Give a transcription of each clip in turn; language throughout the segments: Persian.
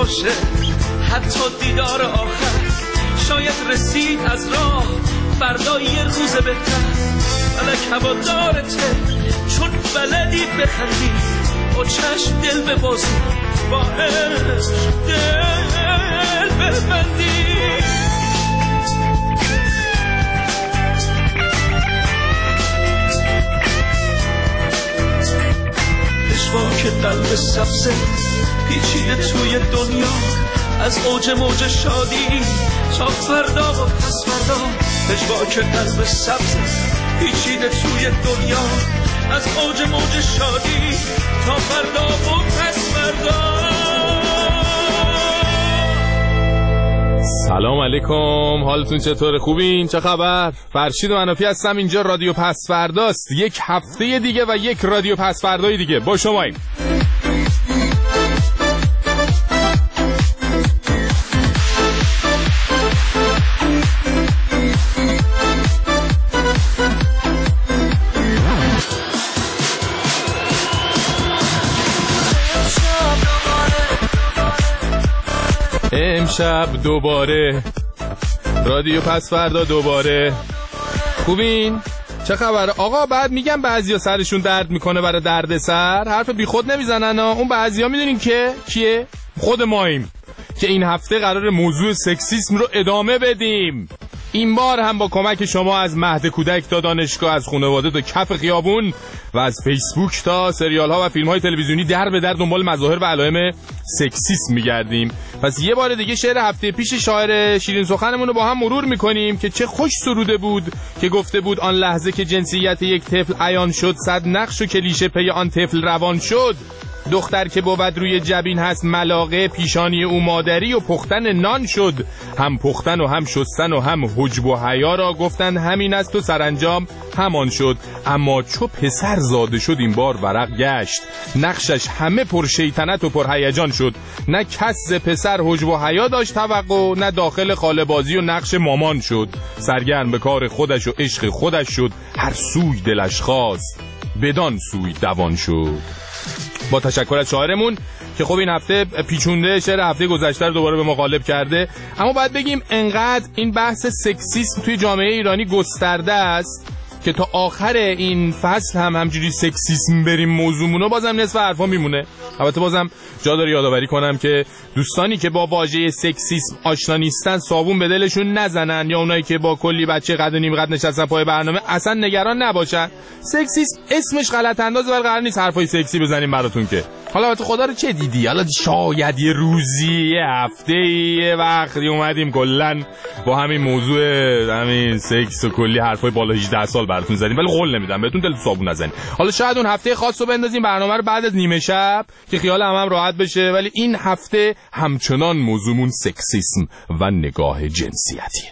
باشه، حتی دیدار آخر شاید رسید از راه، فردا یه روز بهتر. فلک هوادارته چون بلدی بخندی، با چشم دل ببازی، با عشق دل ببندی. پشواک قلب سبزه پیچیده توی دنیا، از اوج موج شادی تا فردا و پس فردا. پشواک قلب سبزه پیچیده توی دنیا، از اوج موج شادی تا فردا و پس فردا. سلام علیکم، حالتون چطوره؟ خوبین؟ چه خبر؟ فرشید منافی هستم، اینجا رادیو پس فرداست. یک هفته دیگه و یک رادیو پس فردای دیگه با شماییم. امشب دوباره رادیو پس فردا دوباره. خوبین؟ چه خبر؟ آقا بعد میگم بعضیا سرشون درد میکنه برای درد سر، حرف بی خود نمیزنن ها. اون بعضیا میدونین که کیه؟ خود ماییم که این هفته قرار موضوع سکسیسم رو ادامه بدیم. این بار هم با کمک شما از مهد کودک تا دانشگاه، از خانواده تا کف خیابون و از فیسبوک تا سریال ها و فیلم های تلویزیونی در به در دنبال مظاهر و علائم سکسیسم میگردیم. پس یه بار دیگه شعر هفته پیش شاعر شیرین سخنمون رو با هم مرور میکنیم که چه خوش سروده بود که گفته بود آن لحظه که جنسیت یک طفل عیان شد، صد نقش و کلیشه پی آن طفل روان شد. دختر که بود روی جبین هست ملاقه، پیشانی او مادری و پختن نان شد. هم پختن و هم شستن و هم حجب و حیا را گفتن همین است و سرانجام همان شد. اما چو پسر زاده شد این بار ورق گشت، نقشش همه پر شیطنت و پر هیجان شد. نه کس ز پسر حجب و حیا داشت توقع، نه داخل خاله بازی و نقش مامان شد. سرگرم به کار خودش و عشق خودش شد، هر سوی دلش خواست بدان سوی دوان شد. با تشکر از شاعرمون که خب این هفته پیچونده شعر هفته گذشته رو دوباره به ما غالب کرده. اما باید بگیم انقدر این بحث سکسیسم توی جامعه ایرانی گسترده است که تا آخر این فصل هم همجوری سکسیسم بریم موضوعمونو بازم نصف حرفا میمونه. البته بازم جا داره یادآوری کنم که دوستانی که با واژه سکسیسم آشنا نیستن صابون به دلشون نزنن، یا اونایی که با کلی بچه قد و نیم قد نشستن پای برنامه اصلا نگران نباشن. سکسیسم اسمش غلط اندازه ولی قرار نیست حرفای سکسی بزنیم براتون که. حالا البته خدا رو چه دیدی، حالا شاید یه روزی یه هفته یه وقتی اومدیم کلا با همین موضوع همین سکس و کلی حرفای بالا 18 سال براتون زدیم، ولی قول نمیدم بهتون دل صابون نزنید. حالا شاید اون هفته خاص رو بندازیم برنامه رو بعد از نیمه شب که خیال هم راحت بشه، ولی این هفته همچنان موضوعمون سکسیسم و نگاه جنسیتیه.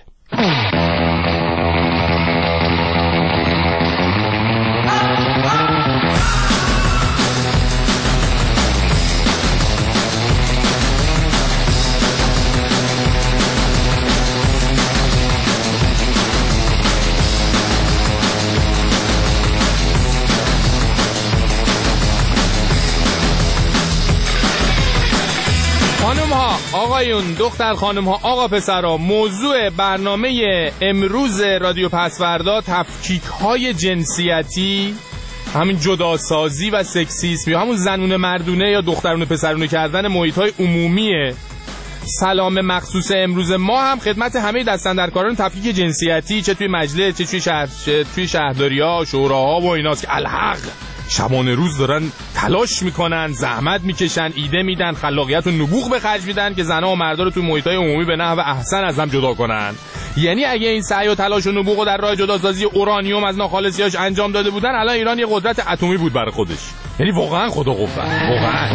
آقایون، دختر خانم ها، آقا پسرها، موضوع برنامه امروز رادیو پس فردا تفکیک های جنسیتی، همین جداسازی و سکسیسم یا همون زنونه مردونه یا دخترونه پسرونه کردن محیط های عمومیه. سلام مخصوص امروز ما هم خدمت همه دستاندرکاران تفکیک جنسیتی، چه توی مجلس چه توی شهرداری‌ها، شوراها و ایناست که الحق شبانه روز دارن تلاش میکنن، زحمت میکشن، ایده میدن، خلاقیت و نبوغ به خرج میدن که زنها و مردا رو توی محیط‌های عمومی به نحو احسن از هم جدا کنن. یعنی اگه این سعی و تلاش و نبوغ در راه جداسازی اورانیوم از ناخالصیاش انجام داده بودن، الان ایران یه قدرت اتمی بود برای خودش. یعنی واقعا خدا قوت، واقعا.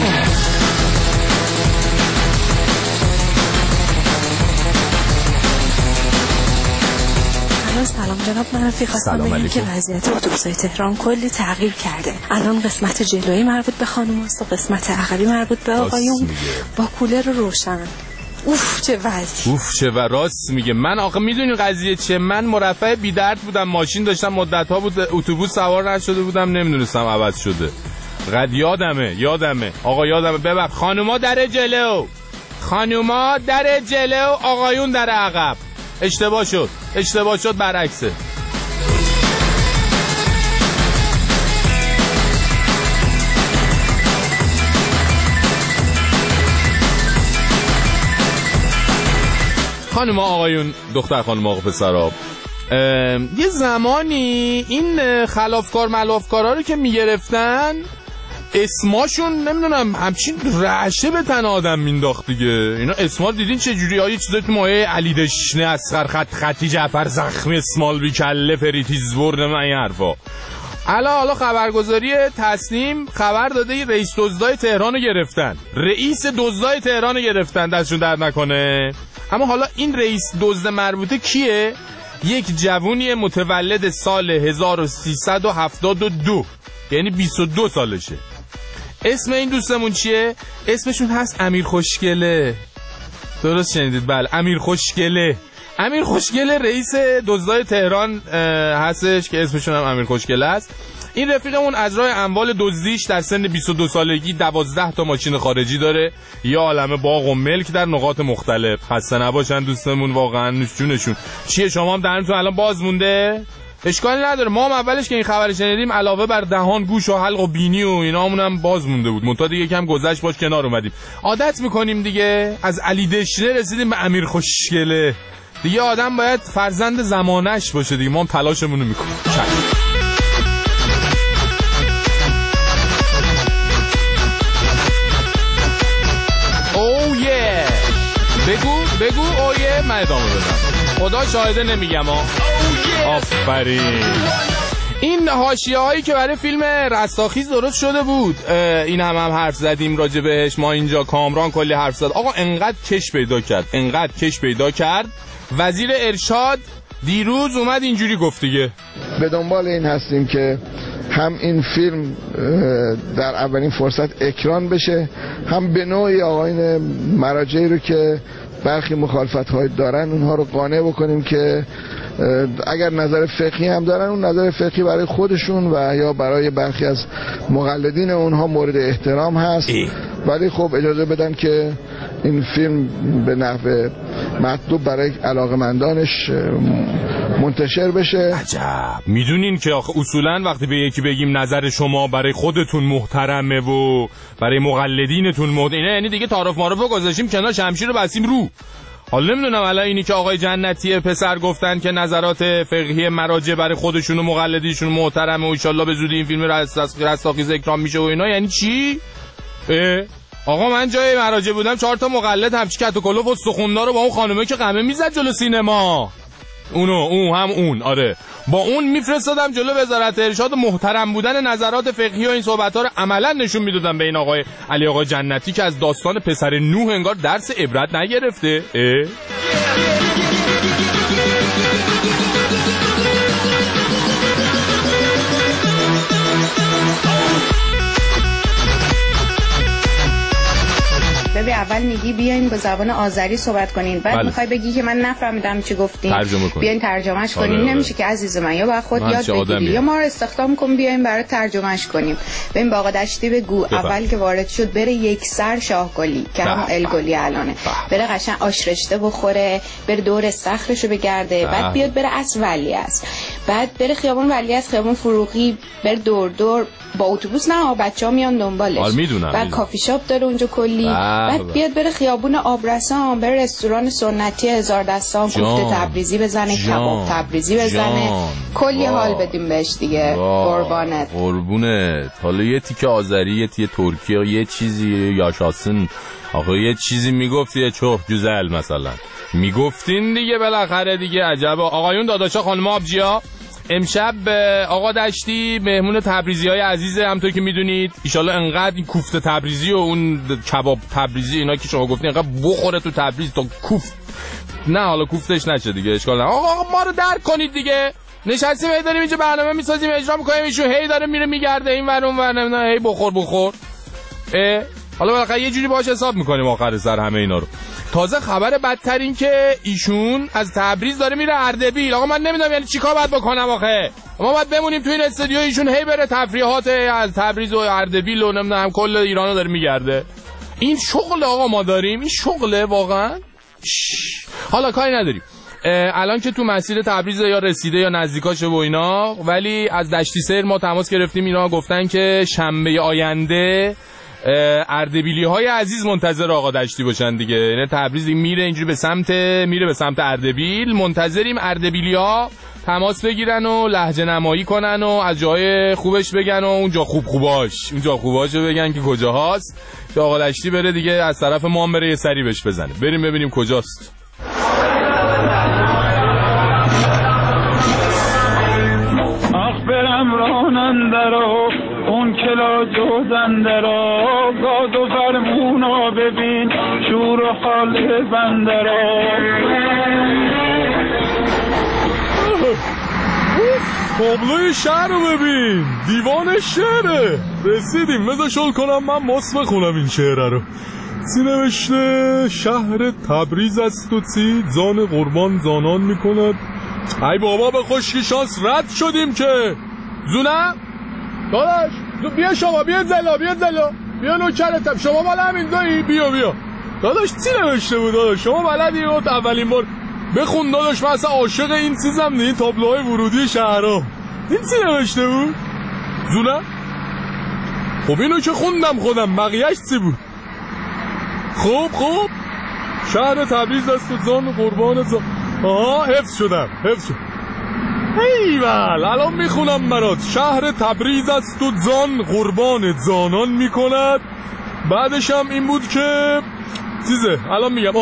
سلام جناب منافی، خواستم بگم که وضعیت اتوبوس‌های تهران کلی تغییر کرده. الان قسمت جلویی مربوط به خانم‌هاست و قسمت عقبی مربوط به آقایون با کولر روشن. اوف چه وضعی، اوف چه راست میگه. من آخه میدونی قضیه چیه؟ من مرفه بی درد بودم، ماشین داشتم مدت‌ها بود اتوبوس سوار نشده بودم، نمیدونستم عوض شده. قد یادمه آقا یادمه. ببخ خانوما در جلو، خانوما در جلو، آقایون در عقب. اشتباه شد برعکسه. خانوما آقایون، دختر خانوما آقا پسرا، یه زمانی این خلافکار ملافکارا رو که میگرفتن اسماشون نمیدونم همچین رعشه به تن آدم مینداخت دیگه. اینا اسما دیدین چه جوری؟ ها یه چیزایی تو مایه علی دشنه، اصغر خطی، جعفر زخمی، اسمال بی کله، فریتیز برد، من این حرفا. حالا خبرگزاری تسنیم خبر داده رئیس دزدای تهران رو گرفتن. رئیس دزدای تهران رو گرفتن، دستشون درد نکنه. اما حالا این رئیس دزد مربوطه کیه؟ یک جوونی متولد سال 1372، یعنی 22 سالشه. اسم این دوستمون چیه؟ اسمشون هست امیر خوشگله. درست شنیدید؟ بله، امیر خوشگله. امیر خوشگله رئیس دزدای تهران هستش که اسمشون هم امیر خوشگله است. این رفیقمون از راه اموال دزدیش در سن 22 سالگی 12 تا ماشین خارجی داره، یه عالمه باغ و ملک در نقاط مختلف. خسته نباشن دوستمون، واقعا نوش جونشون. چیه شما هم دهنتون الان باز مونده؟ اشکالی نداره، ما هم اولش که این خبر شنیدیم علاوه بر دهان، گوش و حلق و بینی و اینامون هم باز مونده بود. منتها دیگه کم گذشت باش کنار اومدیم، عادت میکنیم دیگه. از علی دشنه رسیدیم به امیر خوشگله. دیگه آدم باید فرزند زمانش باشه دیگه. ما هم تلاشمون رو میکنیم. بگو اوه، من ادامه بدم. خدا شاهده نمیگم ها. آفرین. این حاشیه هایی که برای فیلم رستاخیز درست شده بود، این هم حرف زدیم راجع بهش. ما اینجا کامران کلی حرف زد. آقا انقدر کش پیدا کرد وزیر ارشاد دیروز اومد اینجوری گفت دیگه. به دنبال این هستیم که هم این فیلم در اولین فرصت اکران بشه، هم به نوعی آقایون مراجعی رو که برخی مخالفت‌های دارن اونها رو قانع بکنیم که اگر نظر فقهی هم دارن، اون نظر فقهی برای خودشون و یا برای برخی از مقلدین اونها مورد احترام هست، ولی خب اجازه بدن که این فیلم به نحو مطلوب برای علاقمندانش منتشر بشه. عجب. میدونین که آخه اصولا وقتی به یکی بگیم نظر شما برای خودتون محترمه و برای مقلدینتون اینه، یعنی دیگه تعارف معرفو گذاشتیم کنار، شمشیر رو بستیم رو. حالا نمیدونم الان اینی که آقای جنتی پسر گفتن که نظرات فقهی مراجع برای خودشون و مقلدینشون محترمه و ان شاءالله به زودی این فیلم رستاخیز اکرام میشه و اینا، یعنی چی؟ آقا من جای مراجع بودم 4 تا مقلد همچی کت و کلوف و استخوندار رو با اون خانومه که قمه میزد جلو سینما، اون آره، با اون میفرستادم جلو وزارت ارشاد. محترم بودن نظرات فقهی و این صحبت‌ها رو عملاً نشون میدادم به این آقای علی آقا جنتی که از داستان پسر نوح انگار درس عبرت نگرفته. ببین اول میگی بیاین با زبان آذری صحبت کنین، بعد میخوای بگی که من نفهمیدم چی گفتین، بیاین ترجمهش کنین. نمیشه که عزیز من، یا باید خود یاد بگیری یا ما رو استخدام کن بیاین برای ترجمهش کنیم. ببین با آقا دشتی بگو اول که وارد شد بره یک سر شاهگلی که همون الگلی الانه، بره قشنگ آش رشته بخوره، بره دور استخرشو بگرده، بعد بیاد بره اصل ولیعصر، بعد بره خیابون ولیعصر، خیابون فروغی، بره دور با اتوبوس، نه بچه‌ها میان دنبالش، بعد کافی شاپ داره اونجا کلی، بعد بیاد بره خیابون آبرسان، بره رستوران سنتی هزار دستان، کوفته تبریزی بزنه، کباب تبریزی بزنه، کلی حال بدیم بهش دیگه. قربونت. حالا یه تیکه آذری، یه تیکه ترکی، یه چیزی یاشاسن، آخه یه چیزی میگفتی چوه جزل مثلا میگفتین دیگه بالاخره دیگه. عجب آقایون داداشا خانم آبجیا، امشب آقا دشتی مهمون تبریزی‌های عزیزه، همونطور که میدونید. ایشالله انقدر این کوفته تبریزی و اون کباب تبریزی اینا که شما گفتین انقدر بخوره تو تبریز تا کوفت، نه حالا کوفتش نشه دیگه، اشکال نداره. آقا ما رو درک کنید دیگه، نشستیم هی داریم اینجا برنامه میسازیم اجرا میکنیم، ایشون هی داره میره میگرده این ور اون ور، نمیدونم هی بخور. حالا بالاخره یه جوری باهاش حساب میکنیم آخر سر همه اینا رو. تازه خبر بدتر این که ایشون از تبریز داره میره اردبیل. آقا من نمیدونم یعنی چیکار باید بکنم آخه. ما باید بمونیم تو این استودیو، ایشون هی بره تفریحات از تبریز و اردبیل و نمیدونم کل ایرانو داره میگرده. این شغل آقا ما داریم، این شغله واقعا. حالا کاری نداریم، الان که تو مسیر تبریز یا رسیده یا نزدیکاشه و اینا، ولی از دشتی سیر ما تماس گرفتیم، اینا گفتن که شنبه آینده اردبیلی‌های عزیز منتظر آقا دشتی باشن دیگه. یعنی تبریز میره اینجوری میره به سمت اردبیل، منتظریم اردبیلی‌ها تماس بگیرن و لهجه نمایی کنن و از جای خوبش بگن و اونجا خوباش رو بگن که کجاهاست، که آقا دشتی بره دیگه از طرف ما هم بره یه سری بهش بزنه. بریم ببینیم کجاست. برم راننده اون کلا جوزنده را، گاد و فرمونا ببین شور و حال بنده را. تابلوی شهر رو ببین، دیوان شهره. رسیدیم، بذار شل کنم من ماس بخونم این شعره رو. چی نوشته؟ شهر تبریز است و چی زان قربان زانان میکند. ای بابا به خوشی شانس رد شدیم که. زونه داداش بیا، شما بیا زلا بیا نوکرتم، شما مال همین دایی، بیا داداش. چی نوشته بود داداش؟ شما بلدی رو اولین بار بخون داداش، من اصلا عاشق این چیزم این تابلوهای ورودی شهرها. این چی نوشته بود زونه؟ خب اینو که خوندم خودم، بقیه‌اش چی بود؟ خب شهر تبریز است و زان قربان حفظ شدم. ایول الان میخونم برات. شهر تبریز است و زان قربان زانان میکند. بعدش هم این بود که الان میگم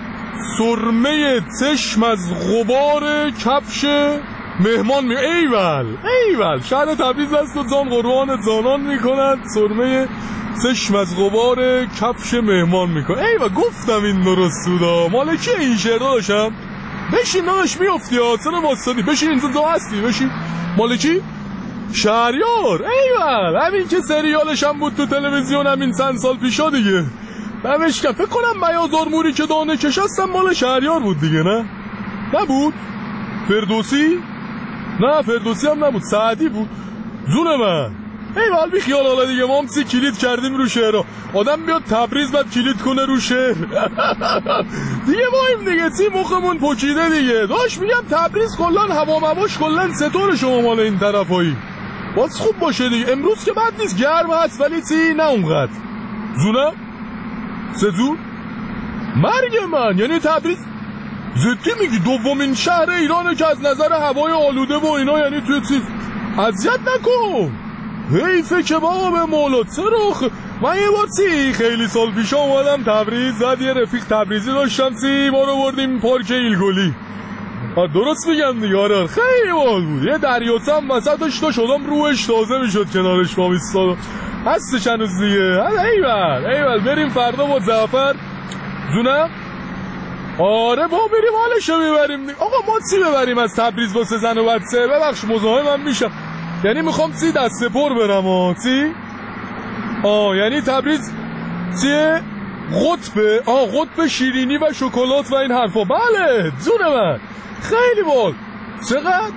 سرمه چشم از غبار کفش مهمان ایول شهر تبریز است و زان قربان زانان میکند، سرمه چشم از غبار کفش مهمان میکند. ایول گفتم این درست بودا. مال کی این شعر داشتم؟ بشین داداش میافتی چرا واسطی؟ بشین اینجا دو هستی، بشین. مال کی؟ شهریار. ایول همین که سریالش هم بود تو تلویزیون همین چند سال پیشا دیگه. نمیش که فکر کنم بیازار موری که دانه کشستم مال شهریار بود دیگه. نه نبود؟ فردوسی؟ نه فردوسی هم نبود، سعدی بود. زونه من ایول بی خیال. حالا دیگه ما هم کلید کردیم رو شعرها. آدم بیاد تبریز بعد کلید کنه رو شعر دیگه مایم دیگه، مخمون پکیده دیگه. داشت میگم تبریز کلان هواش کلان ستاره شما مال این طرفایی باز خوب باشه دیگه. امروز که بد نیست، گرم هست ولی نه اونقدر. زونه سزور مرگ من. یعنی تبریز زدی میگی دومین شهر ایرانه که از نظر هوای آلوده و اینا، یعنی توی اذیت نکن. حیفه که بابا به مولا. چرا من یه بار خیلی سال پیش اومدم تبریز، زد یه رفیق تبریزی داشتم ما رو بردیم پارک ایلگلی. درست میگم دیگه. آره خیلی بال بود. یه دریاچه هم وسطش شدم روش تازه میشد کنارش ما میستاد. هستش هنوز دیگه. ایول بریم فردا با زعفر زونه. آره با بریم حالشو ببریم دیگه. آقا ما چی ببریم از تبریز واسه زن و بچه؟ ببخش مزاحمم میشم، یعنی میخوام دست پر برم. یعنی تبریز چیه؟ قطب شیرینی و شکلات و این حرفا. بله جون من خیلی بال. چقدر؟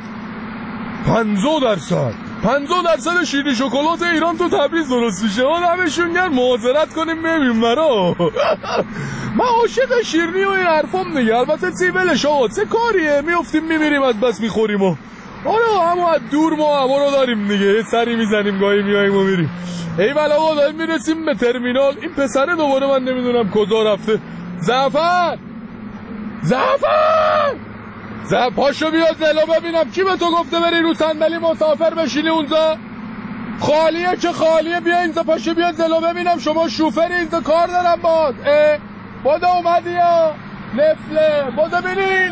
50% شیرینی شکلات ایران تو تبریز درست میشه. همشون گرم معاذرت کنیم ببینیم مرا. من عاشق شیرینی و این حرفام دیگه. البته ولش چه کاریه، میافتیم میمیریم از بس میخوریم آره اما از دور ما هوا رو داریم دیگه، سری میزنیم گاهی میاییم و میریم. ایول آقا داریم میرسیم به ترمینال. این پسره دوباره من نمیدونم کجا رفته. زعفر پاشو بیا زلا ببینم کی به تو گفته بری رو صندلی مسافر بشینی اونجا. خالیه که خالیه، بیا اینجا. پاشو بیا زلا ببینم شما شوفری اینجا، کار دارم باد. بودا اومدی یا نفله بودا ببین.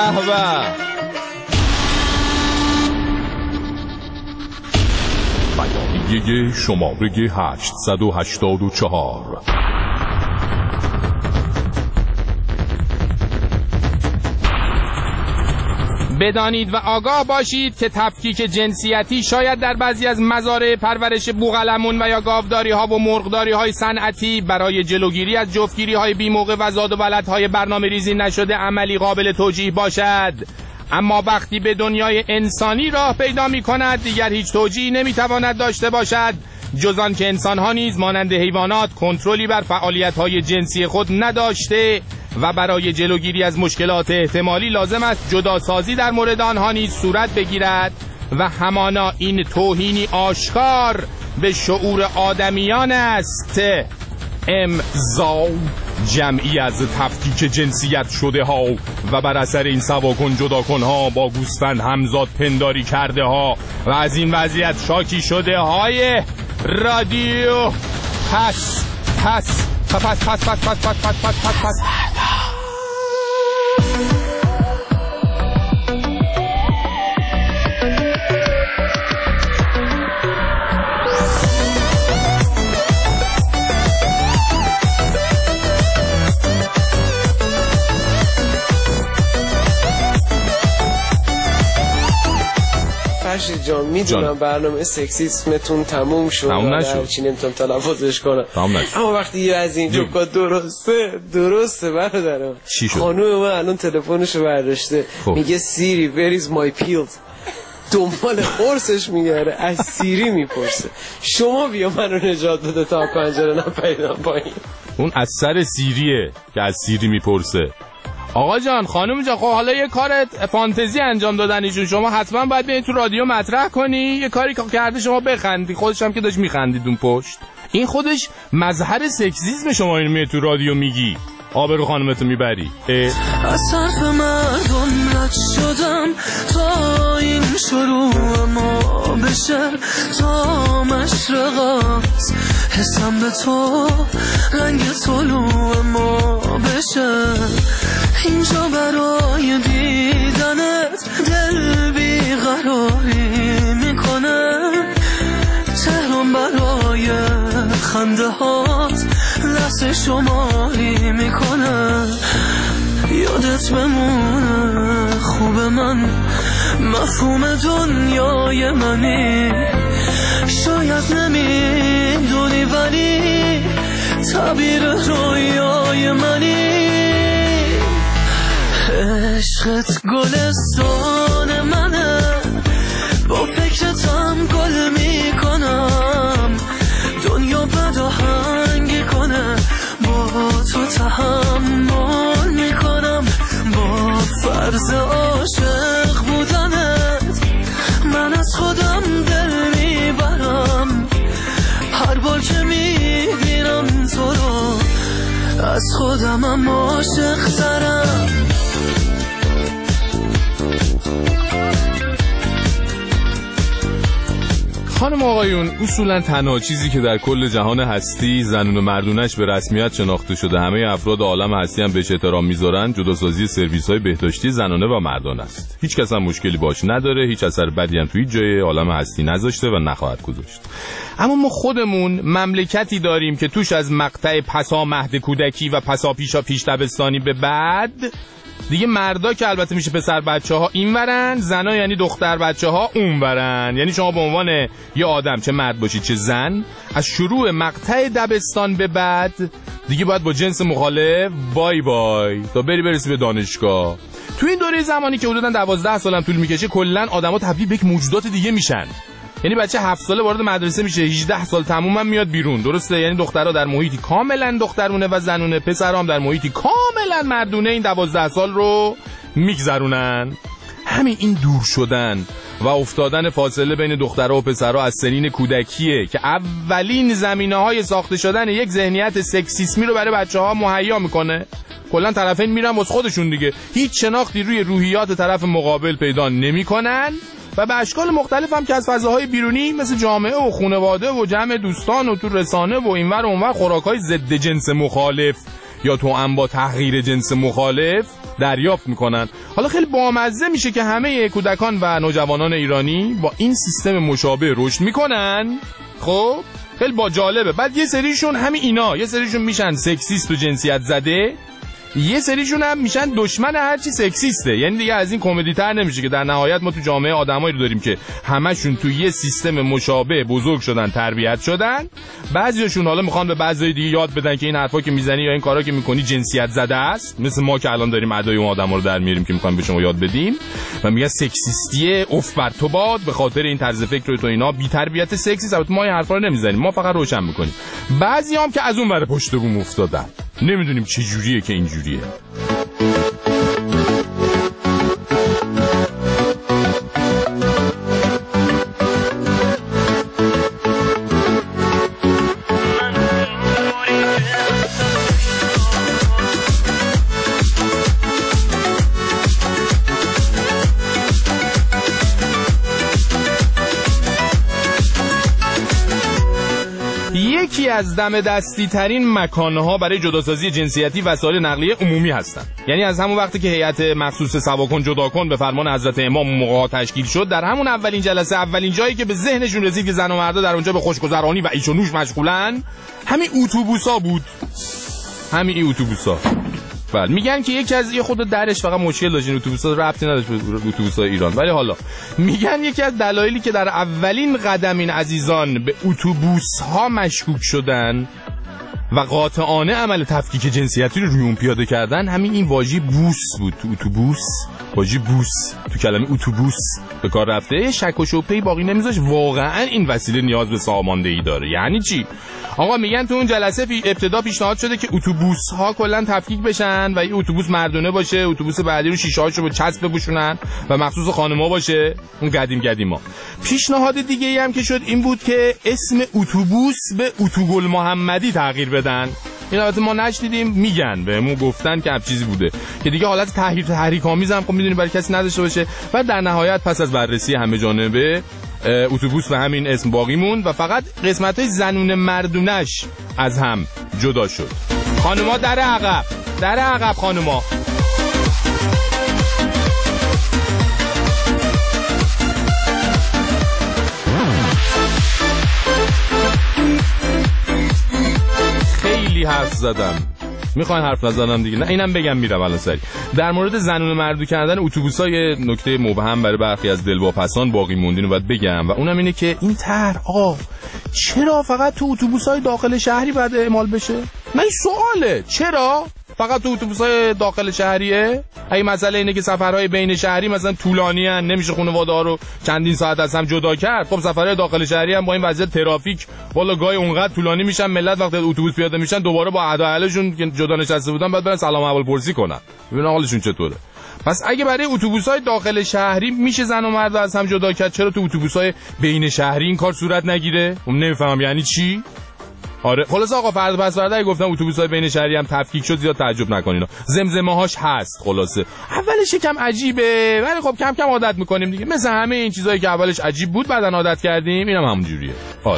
به بیانیه شماره 884. بدانید و آگاه باشید که تفکیک جنسیتی شاید در بعضی از مزارع پرورش بوقلمون و یا گاوداری ها و مرغداری های صنعتی برای جلوگیری از جفتگیری های بی‌موقع و زاد و ولد های برنامه ریزی نشده عملی قابل توجیه باشد، اما وقتی به دنیای انسانی راه پیدا می کند دیگر هیچ توجیهی نمی تواند داشته باشد جز آن که انسان ها نیز مانند حیوانات کنترلی بر فعالیت های جنسی خود نداشته و برای جلوگیری از مشکلات احتمالی لازم است جداسازی در مورد آنها نیز صورت بگیرد و همانا این توهینی آشکار به شعور آدمیان است. امضا جمعی از تفکیک جنسیت شده ها و بر اثر این سواکن جداکن ها با گوسفند همزاد پنداری کرده ها و از این وضعیت شاکی شده های رادیو پس فرشید جان میدونم برنامه سکسیسمتون تموم شد، هرچی نمیتونم تلفظش کنم، اما وقتی یه از این جوکا درسته برادرم. خانوم من الان تلفنشو برداشته میگه سیری where is my pills، دنبال قرصش میگره، از سیری میپرسه شما بیا منو نجات بده تا پنجره نپریدم پایین. اون از سر سیریه که از سیری میپرسه. آقا جان خانم جان خب حالا یه کار فانتزی انجام دادن ایشون، شما حتما باید بیاین تو رادیو مطرح کنی، یه کاری که کرده شما بخندی، خودش هم که داشت میخندید اون پشت، این خودش مظهر سکسیسم شما اینو میاد تو رادیو میگی، آبرو خانمتو میبری. از حرف مردم رد شدم تا این شروع ما بشه، تا مشرقات حسم به تو رنگ طلوع ما بشه، اینجا برای دیدنت دل بیقراری میکنه، تهران برای خنده هات لحظه شماری میکنه، یادت بمونه خوب من مفهوم دنیای منی، شاید نمیدونی ولی تعبیر رویای منی، عشقت گلستان منه، با فکرتم گل میکنم، دنیا بد آهنگ کنه با تو تحمل میکنم، با فرض عاشق بودنت من از خودم دل میبرم، هر بار که میبینم تو رو از خودمم عاشق ترم. خانم آقایون، اصولا تنها چیزی که در کل جهان هستی زنون و مردونش به رسمیت شناخته شده، همه افراد عالم هستی هم بهش احترام میذارن، جداسازی سرویس‌های بهداشتی زنانه و مردانه است. هیچ کس هم مشکلی باش نداره، هیچ اثر بدی هم توی جای عالم هستی نذاشته و نخواهد گذاشت. اما ما خودمون مملکتی داریم که توش از مقطع پسا مهد کودکی و پسا پیشا پیش دبستانی به بعد دیگه مردا که البته میشه پسر بچه‌ها اینورن، زنا یعنی دختر بچه‌ها اونورن. یعنی شما به عنوان یه آدم چه مرد باشید چه زن، از شروع مقطع دبستان به بعد دیگه باید با جنس مخالف بای بای تا برسی به دانشگاه. تو این دوره زمانی که حدوداً 12 سالم طول میکشه کلاً آدما تبدیل به یک موجودات دیگه میشن. یعنی بچه 7 ساله وارد مدرسه میشه، 18 سال تموما میاد بیرون، درسته؟ یعنی دخترها در محیطی کاملا دخترونه و زنونه، پسرها هم در محیطی کاملا مردونه این 12 سال رو میگذرونن. همین این دور شدن و افتادن فاصله بین دخترها و پسرها از سنین کودکیه که اولین زمینه‌های ساخته شدن یک ذهنیت سکسیسمی رو برای بچه‌ها مهیا میکنه. کلا طرفین میرن واسه خودشون دیگه، هیچ شناختی روی روحیات طرف مقابل پیدا نمیکنن و به اشکال مختلف هم که از فضاهای بیرونی مثل جامعه و خانواده و جمع دوستان و تو رسانه و اینور و اونور خوراک‌های ضد جنس مخالف یا توأم با تغییر جنس مخالف دریافت میکنن. حالا خیلی بامزه میشه که همه کودکان و نوجوانان ایرانی با این سیستم مشابه رشد میکنن. خب خیلی با جالبه. بعد یه سریشون همین اینا، یه سریشون میشن سکسیست و جنسیت زده، یه سریشون هم میشن دشمن هرچی سکسیسته. یعنی دیگه از این کمدی تر نمیشه که در نهایت ما تو جامعه آدمایی رو داریم که همشون تو یه سیستم مشابه بزرگ شدن، تربیت شدن. بعضیاشون حالا میخوان به بعضی دیگه یاد بدن که این حرفا که میزنی یا این کارا که میکنی جنسیت زده است، مثل ما که الان داریم ادای اون آدما رو در میاریم که میخوایم به شما یاد بدیم و میگن سکسیستیه، اف بر تو باد، به خاطر این طرز فکر تو اینا بی تربیت سکسیست. البته ما این حرفا رو نمیزنیم، ما فقط روشن میکنیم. بعضیام که از اون ور پشت بوم افتادن، نمیدونیم چه جوریه که اینجوریه. یکی از دم دستی ترین مکانها برای جداسازی جنسیتی وسایل نقلیه عمومی هستند. یعنی از همون وقتی که هیئت مخصوص سواکن جداکن به فرمان حضرت امام موقعا تشکیل شد، در همون اولین جلسه، اولین جایی که به ذهنشون رسید که زن و مردا در اونجا به خوشگذرانی و ایش و نوش مشغولن، همین اتوبوسا بود. همین این اتوبوسا. بله میگن که یکی از یه خود درش فقط مشکل داشت، این اتوبوسا ربطی نداشت به اتوبوسای ایران. ولی حالا میگن یکی از دلایلی که در اولین قدم این عزیزان به اتوبوس‌ها مشکوک شدن و قاطعانه عمل تفکیک جنسیتی رو روی اون پیاده کردن، همین این واژه بوس بود. تو اتوبوس واژه بوس تو کلمه اتوبوس به کار رفته. شک و شبهه‌ای باقی نمیذاش واقعا این وسیله نیاز به ساماندهی داره. یعنی چی؟ آقا میگن تو اون جلسه ابتدا پیشنهاد شده که اتوبوس‌ها کلا تفکیک بشن و این اتوبوس مردونه باشه، اتوبوس بعدی رو شیشه‌هاشو با چسب بپوشونن و مخصوص خانم‌ها باشه، اون قدیما. پیشنهاد دیگه‌ای هم که شد این بود که اسم اتوبوس به اتوگل محمدی تغییر بدن. این البته ما نشنیدیم، میگن بهمون گفتن که همین چیزی بوده که دیگه حالت تحریک‌آمیز هم خب می‌دونید برای کسی نداشته باشه. و در نهایت پس از بررسی همه جانبه اتوبوس به همین اسم باقی موند و فقط قسمت‌های زنونه مردونش از هم جدا شد. خانوما در عقب خانوما. خیلی حرف زدم، میخواین حرف نزنم دیگه؟ نه اینم بگم میرم الان سری. در مورد زنونه مردو کردن اتوبوس‌ها یه نکته مبهم برای برخی از دلواپسان باقی موندین رو باید بگم و اونم اینه که این طرح چرا فقط تو اتوبوس‌های داخل شهری باید اعمال بشه؟ نه این سواله، چرا فقط تو اتوبوس‌های داخل شهریه؟ اگه مسئله اینه که سفرهای بین شهری مثلا طولانی ان، نمیشه خانواده‌ها رو چندین ساعت از هم جدا کرد، خب سفرهای داخل شهری هم با این وضعیت ترافیک والا گاهی اونقدر طولانی میشن ملت وقتی اتوبوس پیاده میشن دوباره با اهلشون که جدا نشسته بودن بعد برن سلام احوال پرسی کنن ببینن حالشون چطوره. پس اگه برای اتوبوس‌های داخل شهری میشه زن و مرد از هم جدا کرد، چرا تو اتوبوس‌های بین شهری این کار صورت نگیره؟ نمیفهمم یعنی چی؟ آره خلاص آقا فردا پس فردا گفتم اتوبوس‌های بین شهری هم تفکیک شد، زیاد تعجب نکنین، زمزمه‌هاش هست. خلاصه اولش یکم عجیبه ولی خب کم کم عادت می‌کنیم دیگه، مثل همه این چیزایی که اولش عجیب بود بعدن عادت کردیم، اینم همون جوریه. آره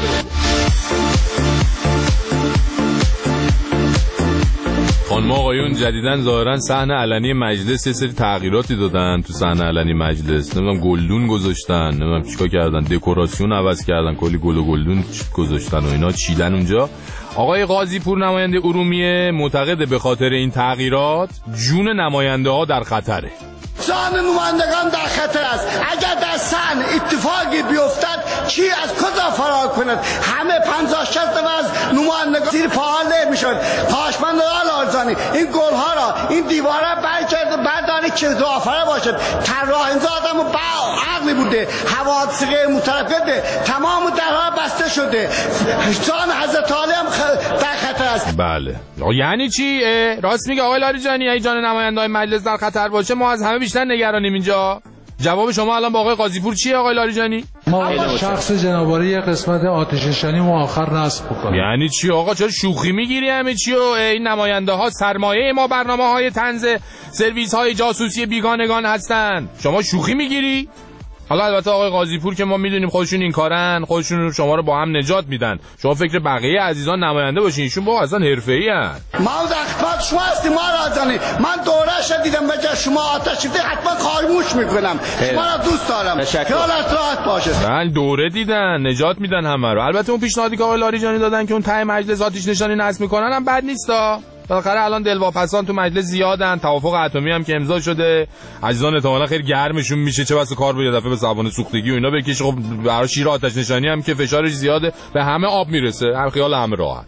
خانم آقایون جدیدن ظاهرا صحنه علنی مجلس یه سری تغییراتی دادن. تو صحنه علنی مجلس نمیدونم گلدون گذاشتن، نمیدونم چیکار کردن، دکوراسیون عوض کردن، کلی گل و گلدون گذاشتن و اینا چیدن اونجا. آقای قاضی پور نماینده ارومیه معتقده به خاطر این تغییرات جون نماینده ها در خطره. جان نمایندگان در خطر است. اگر در صحن اتفاقی بیفتد کی از کجا فرار کند؟ همه 50-60 از نمایندگان زیر پاهاله میشد. پاشمند آلارزانی این گلها را این دیواره برداری که زعفره باشد. طراح این آدم با عقلی بوده، حوادث غیر مترقبه، تمام درها بسته شده، جان حضرت علی هم در خطر است. بله یعنی چی؟ راست میگه آقای لاریجانی، اگه جان نماینده‌های مجلس در خطر باشه ما از همه بیشتر نگرانیم اینجا. جواب شما الان با آقای قاضی پور چیه آقای لاریجانی؟ ما شخص جنابعالی یه قسمت آتش نشانی ما آخر نصب بکنیم. یعنی چی آقا؟ چرا شوخی میگیری همه چی؟ و این نماینده ها سرمایه ما برنامه‌های طنز سرویس های جاسوسی بیگانگان هستن، شما شوخی میگیری؟ حالا البته آقای قاضی‌پور که ما میدونیم خودشون این کارن، خودشون شما رو با هم نجات میدن. شما فکر بقیه عزیزان نماینده باشین، ایشون با اصلا حرفه‌ای ان. ما خدمت شما هستیم مهاراجانی. من دوره‌اش دیدم بجا شما آتش شده حتما خاموش میکنم. شما رو دوست دارم. خیالت راحت باشه. من دوره دیدن، نجات میدن همه رو. البته اون پیشنهادی که آقای لاریجانی دادن که اون ته مجلس آتش نشانی نصب میکنن هم بد نیستا. بالاخره الان دلواپسان تو مجلس زیادن، توافق اتمی هم که امضا شده، عزیزان احتمالاً خیلی گرمشون میشه، چه واسه کار یه دفعه به زبان سوختگی و اینا بکشه. خب برای شیر آتش نشانی هم که فشارش زیاده به همه آب میرسه، هم خیال همه راحت.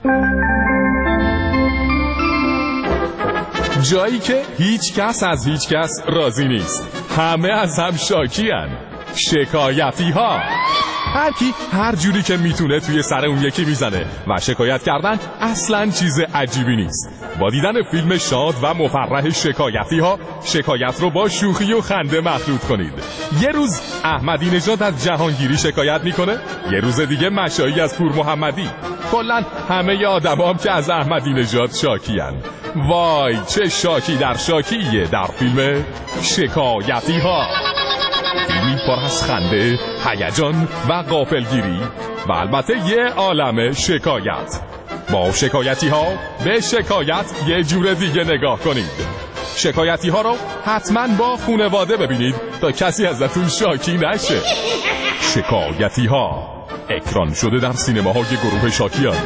جایی که هیچ کس از هیچ کس راضی نیست، همه از هم شاکی‌اند. شکایتی ها. هر کی هر جوری که میتونه توی سر اون یکی میزنه و شکایت کردن اصلا چیز عجیبی نیست. با دیدن فیلم شاد و مفرح شکایتی ها، شکایت رو با شوخی و خنده مخلوط کنید. یه روز احمدی نژاد از جهانگیری شکایت میکنه، یه روز دیگه مشایی از پور محمدی. کلا همه آدمام که از احمدی نژاد شاکیان. وای چه شاکی در شاکیه در فیلم شکایتی ها. فیلمی پر از خنده، هیجان و غافلگیری و البته یه عالمه شکایت. با شکایتی ها به شکایت یه جور دیگه نگاه کنید. شکایتی ها رو حتما با خانواده ببینید تا کسی ازتون شاکی نشه. شکایتی ها اکران شده در سینماهای گروه شاکیان.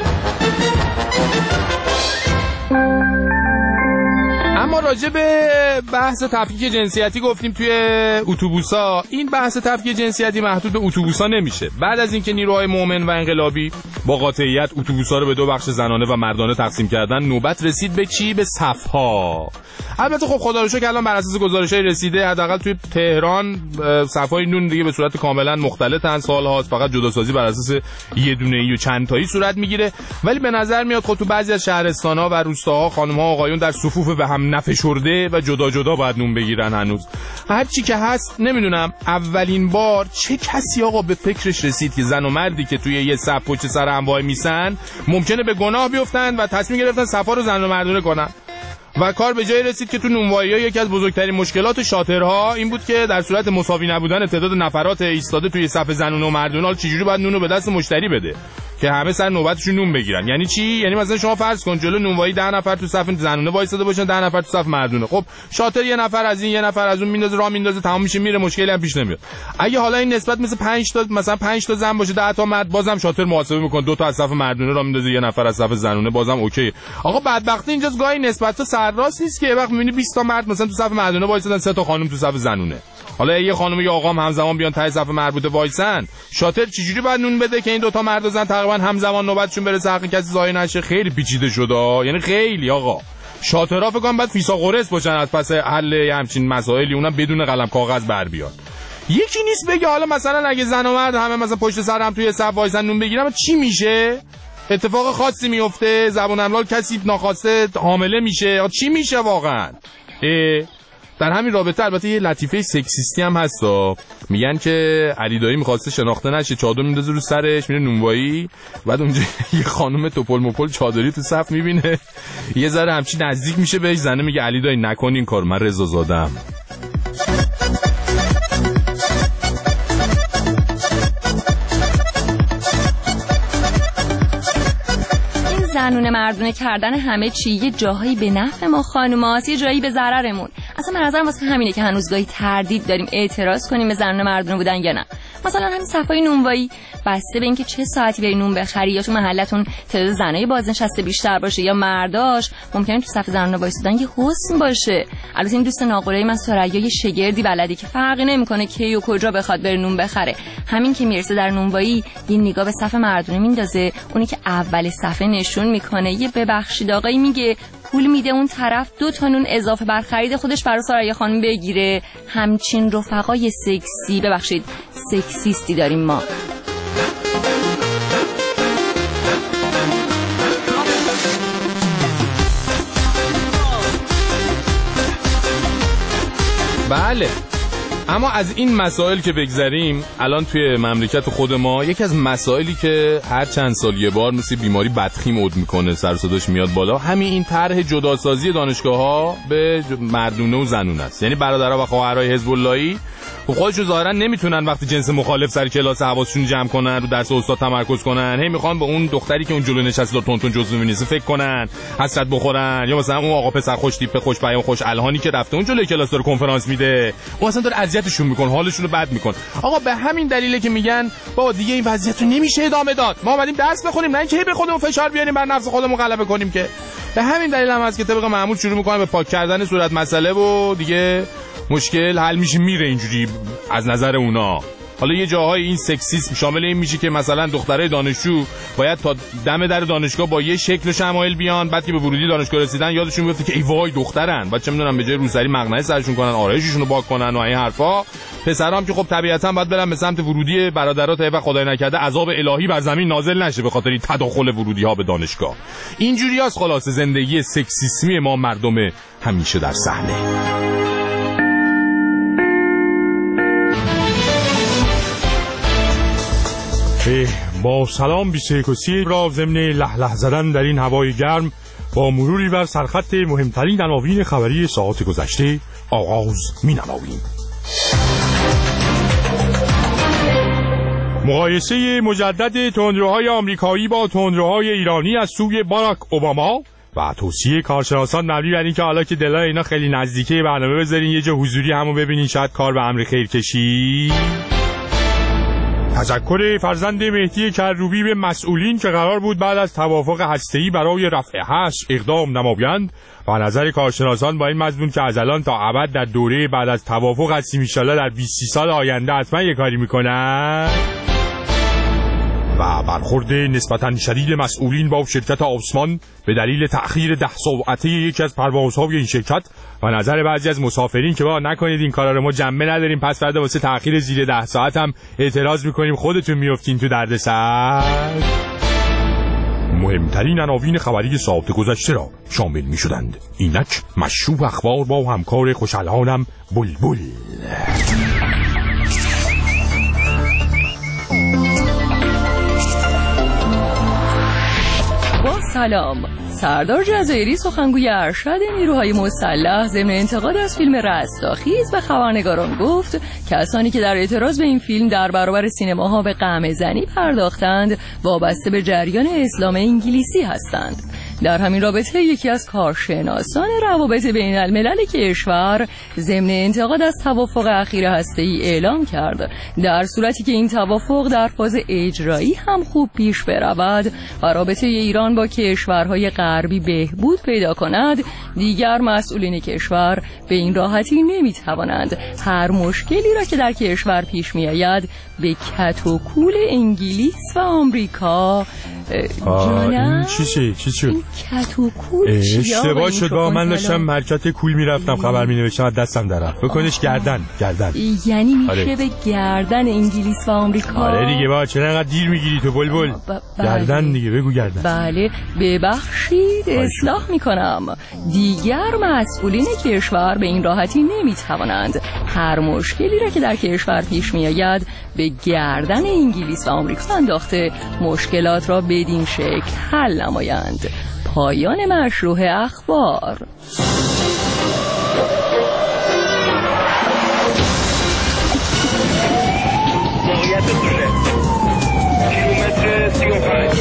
اما راجع به بحث تفکیک جنسیتی گفتیم توی اتوبوسا. این بحث تفکیک جنسیتی محدود به اتوبوسا نمیشه. بعد از اینکه نیروهای مومن و انقلابی با قاطعیت اتوبوسا رو به دو بخش زنانه و مردانه تقسیم کردن، نوبت رسید به چی؟ به صف‌ها. البته خب خدا رو شکر الان بر اساس گزارش‌های رسیده حداقل توی تهران صف‌های نون دیگه به صورت کاملا مختلطن. سال‌هاست فقط جداسازی بر اساس یه دونه‌ای و چند تایی صورت میگیره، ولی به نظر میاد خب تو بعضی از شهرستان‌ها و روستاها خانم‌ها و آقایون در صفوف به هم نفشرده و جدا جدا باید نون بگیرن. هنوز هر چی که هست نمیدونم اولین بار چه کسی آقا به فکرش رسید که زن و مردی که توی یه صف پشت سر هم وای میسن ممکنه به گناه بیفتن و تصمیم گرفتن صفا رو زن و مردونه کنن. و کار به جای رسید که تو نونوایی‌ها یکی از بزرگترین مشکلات شاطرها این بود که در صورت مساوی نبودن تعداد نفرات ایستاده توی صف زنونه و مردونه چجوری باید نونو به دست مشتری بده که همه سر نوبتشون نون بگیرن. یعنی چی؟ یعنی مثلا شما فرض کن جلو نونوایی 10 نفر تو صف زنونه وایساده باشن، 10 نفر تو صف مردونه. خب شاطر یه نفر از این یه نفر از اون میندازه، راه میندازه، تمام میشه، میره، مشکلی هم پیش نمیاد. اگه حالا این نسبت مثلا 5 تا زن باشه 10 تا مرد، بازم شاطر محاسبه میکنه 2 تا از صف مردونه راه میندازه، یه نفر از صف زنونه، بازم اوکی. آقا بدبختی اینجاست گاهی نسبت سرراست نیست که یه وقت میبینی 20 تا مرد مثلا تو صف مردونه وایسادن، 3 تا خانم تو صف زنونه. حالا یه خانم یا آقام همزمان بیان ته صف مربوطه وایسن، شاطر چجوری باید نون بده که این 2 تا مرد و زن تقریبا همزمان نوبتشون برسه، حق کسی ضایع نشه؟ خیلی پیچیده شده. یعنی خیلی آقا شاطرها فکر کنم بعد فیثاغورس باشن از پس حل همچین مسائلی، اونم بدون قلم کاغذ بر بیاد. یکی نیست بگه حالا مثلا اگه زن و مرد همه مثلا پشت سر هم توی صف وایسن نون بگیرن چی میشه؟ اتفاق خاصی میفته؟ زبون املال کسی ناخواسته حامله میشه؟ چی میشه واقعا؟ در همین رابطه البته یه لطیفه سکسیستی هم هستا. میگن که علی دایی میخواسته شناخته نشه، چادر میندازه رو سرش، میره نونوایی، بعد اونجا یه خانم توپل مپل چادری تو صف میبینه، یه ذره همچی نزدیک میشه بهش، زنه میگه علی دایی نکن این کار، من رضا زادم. زنونه مردونه کردن همه چی یه جاهایی به نفع ما خانوماست، یه جایی به ضررمون. اصلا من نظرم واسه همینه که هنوز گاهی تردید داریم اعتراض کنیم به زنونه مردونه بودن یا نه. مثلا همین صفای نونوایی بسته به اینکه چه ساعتی بری نون بخری، یا تو محلتون تعداد زنای بازنشسته بیشتر باشه یا مرداش، ممکنه تو صف زنونه وایسادن یه حسن باشه. البته این دوست ناقله‌ای من ثریا یه شگردی بلدی که فرقی نمیکنه کی و کجا بخواد بره نون بخره، همین که میرسه در نونوایی یه نگاه به صف مردونه میندازه، اونی که اول صفحه نشون میکنه یه ببخشید آقایی میگه، پول میده اون طرف 2 تا نون اضافه بر خرید خودش برای ثریا خانم بگیره. همچین رفقای سکسی، ببخشید سکسیستی داریم ما. بله، اما از این مسائل که بگذریم، الان توی مملکت خود ما یکی از مسائلی که هر چند سال یه بار مثل بیماری بدخیم عود میکنه، سر و صداش میاد بالا، همین این طرح جداسازی دانشگاه‌ها به مردونه و زنونه است. یعنی برادرها و خواهرای حزب اللهی خودشون ظاهرا نمیتونن وقتی جنس مخالف سر کلاس حواسشون جمع کنن، رو درس استاد تمرکز کنن، هی میخوان به اون دختری که اون جلو نشسته تونتون جزو می‌نویسه فکر کنن، حسرت بخورن، یا مثلا اون آقا پسر خوش تیپ خوش بیان خوش الهانی که رفته اون جلوی کلاس داره کنفرانس میده، اون اصلا داره اذیتشون میکنه، حالشون رو بد میکنه. آقا به همین دلیله که میگن بابا دیگه این وضعیت رو نمیشه ادامه داد، ما اومدیم درس بخونیم، نه اینکه به خودمون فشار بیاریم بر نفس خودمون غلبه کنیم. که به همین دلیل هم هست که طبق معمول شروع میکنن به پاک کردن صورت مسئله و دیگه مشکل حل میشه، میره اینجوری از نظر اونا. حالا یه جاهای این سکسیسم شامل این میشه که مثلا دخترای دانشجو باید تا دم در دانشگاه با یه شکل و شمایل بیان، بعد که به ورودی دانشگاه رسیدن یادشون میفته که ای وای دخترن، بعد چه میدونم به جای روسری مقنعه سرشون کنن، آرایششون رو پاک کنن و این حرفا. پسرام که خب طبیعتا باید برن به سمت ورودی برادرها تا و خدای نکرده عذاب الهی بر زمین نازل نشه به خاطر تداخل ورودی ها به دانشگاه. اینجوریاست خلاصه زندگی سکسیسمی ما مردم همیشه در صحنه. با سلام 21 را ضمن لهله زدن در این هوای گرم با مروری بر سرخط مهمترین عناوین خبری ساعات گذشته آغاز می‌نماییم. مقایسه مجدد تندروهای آمریکایی با تندروهای ایرانی از سوی باراک اوباما و توصیه کارشناسان مبنی بر اینکه حالا که دلای اینا خیلی نزدیکه برنامه بذارین یه جا حضوری همو ببینین شاید کار به امر خیر کشی. تذکر فرزند مهدی کروبی به مسئولین که قرار بود بعد از توافق هسته‌ای برای رفع حصر اقدام نمایند و نظر کارشناسان با این مضمون که از الان تا ابد در دوره بعد از توافق هستیم ان شاءالله در 20 سال آینده حتما یه کاری میکنن. و برخورد نسبتاً شدید مسئولین با شرکت آسمان به دلیل تأخیر 10 ساعته یکی از پروازهای این شرکت و نظر بعضی از مسافرین که با نکنید این کارا رو ما جنبه نداریم پس فردا واسه تأخیر زیر 10 ساعت هم اعتراض میکنیم خودتون میافتین تو دردسر. مهمترین عناوین خبری ساعت گذشته را شامل میشدند. اینک مشروع اخبار با همکار خوشحالانم بلبل. سلام. سردار جزایری سخنگوی ارشد نیروهای مسلح ضمن انتقاد از فیلم رستاخیز به خبرنگاران گفت کسانی که در اعتراض به این فیلم در برابر سینماها به قمه‌زنی پرداختند وابسته به جریان اسلام انگلیسی هستند. در همین رابطه یکی از کارشناسان روابط بین الملل کشور ضمن انتقاد از توافق اخیر هسته‌ای اعلام کرد در صورتی که این توافق در فاز اجرایی هم خوب پیش برود و رابطه ایران با کشورهای غربی بهبود پیدا کند دیگر مسئولین کشور به این راحتی نمیتوانند هر مشکلی را که در کشور پیش میآید به کت و کول انگلیس و آمریکا این چی شد؟ کت و کول چیه؟ اشتباه شد با من داشتم حرکت کول میرفتم خبر می نوشتم دستم درفت بکنش گردن یعنی میشه به گردن انگلیس و آمریکا. آره دیگه با چرا انقدر دیر میگیری تو بلبل؟ گردن دیگه بگو گردن. بله ببخشید اصلاح میکنم. دیگر مسئولین کشور به این راحتی نمیتوانند هر مشکلی را که در کشور پیش میآید به گردن انگلیس و آمریکا انداخته مشکلات را بدین شکل حل نمایند. پایان مشروع اخبار. موقعیت کیلومتر 35.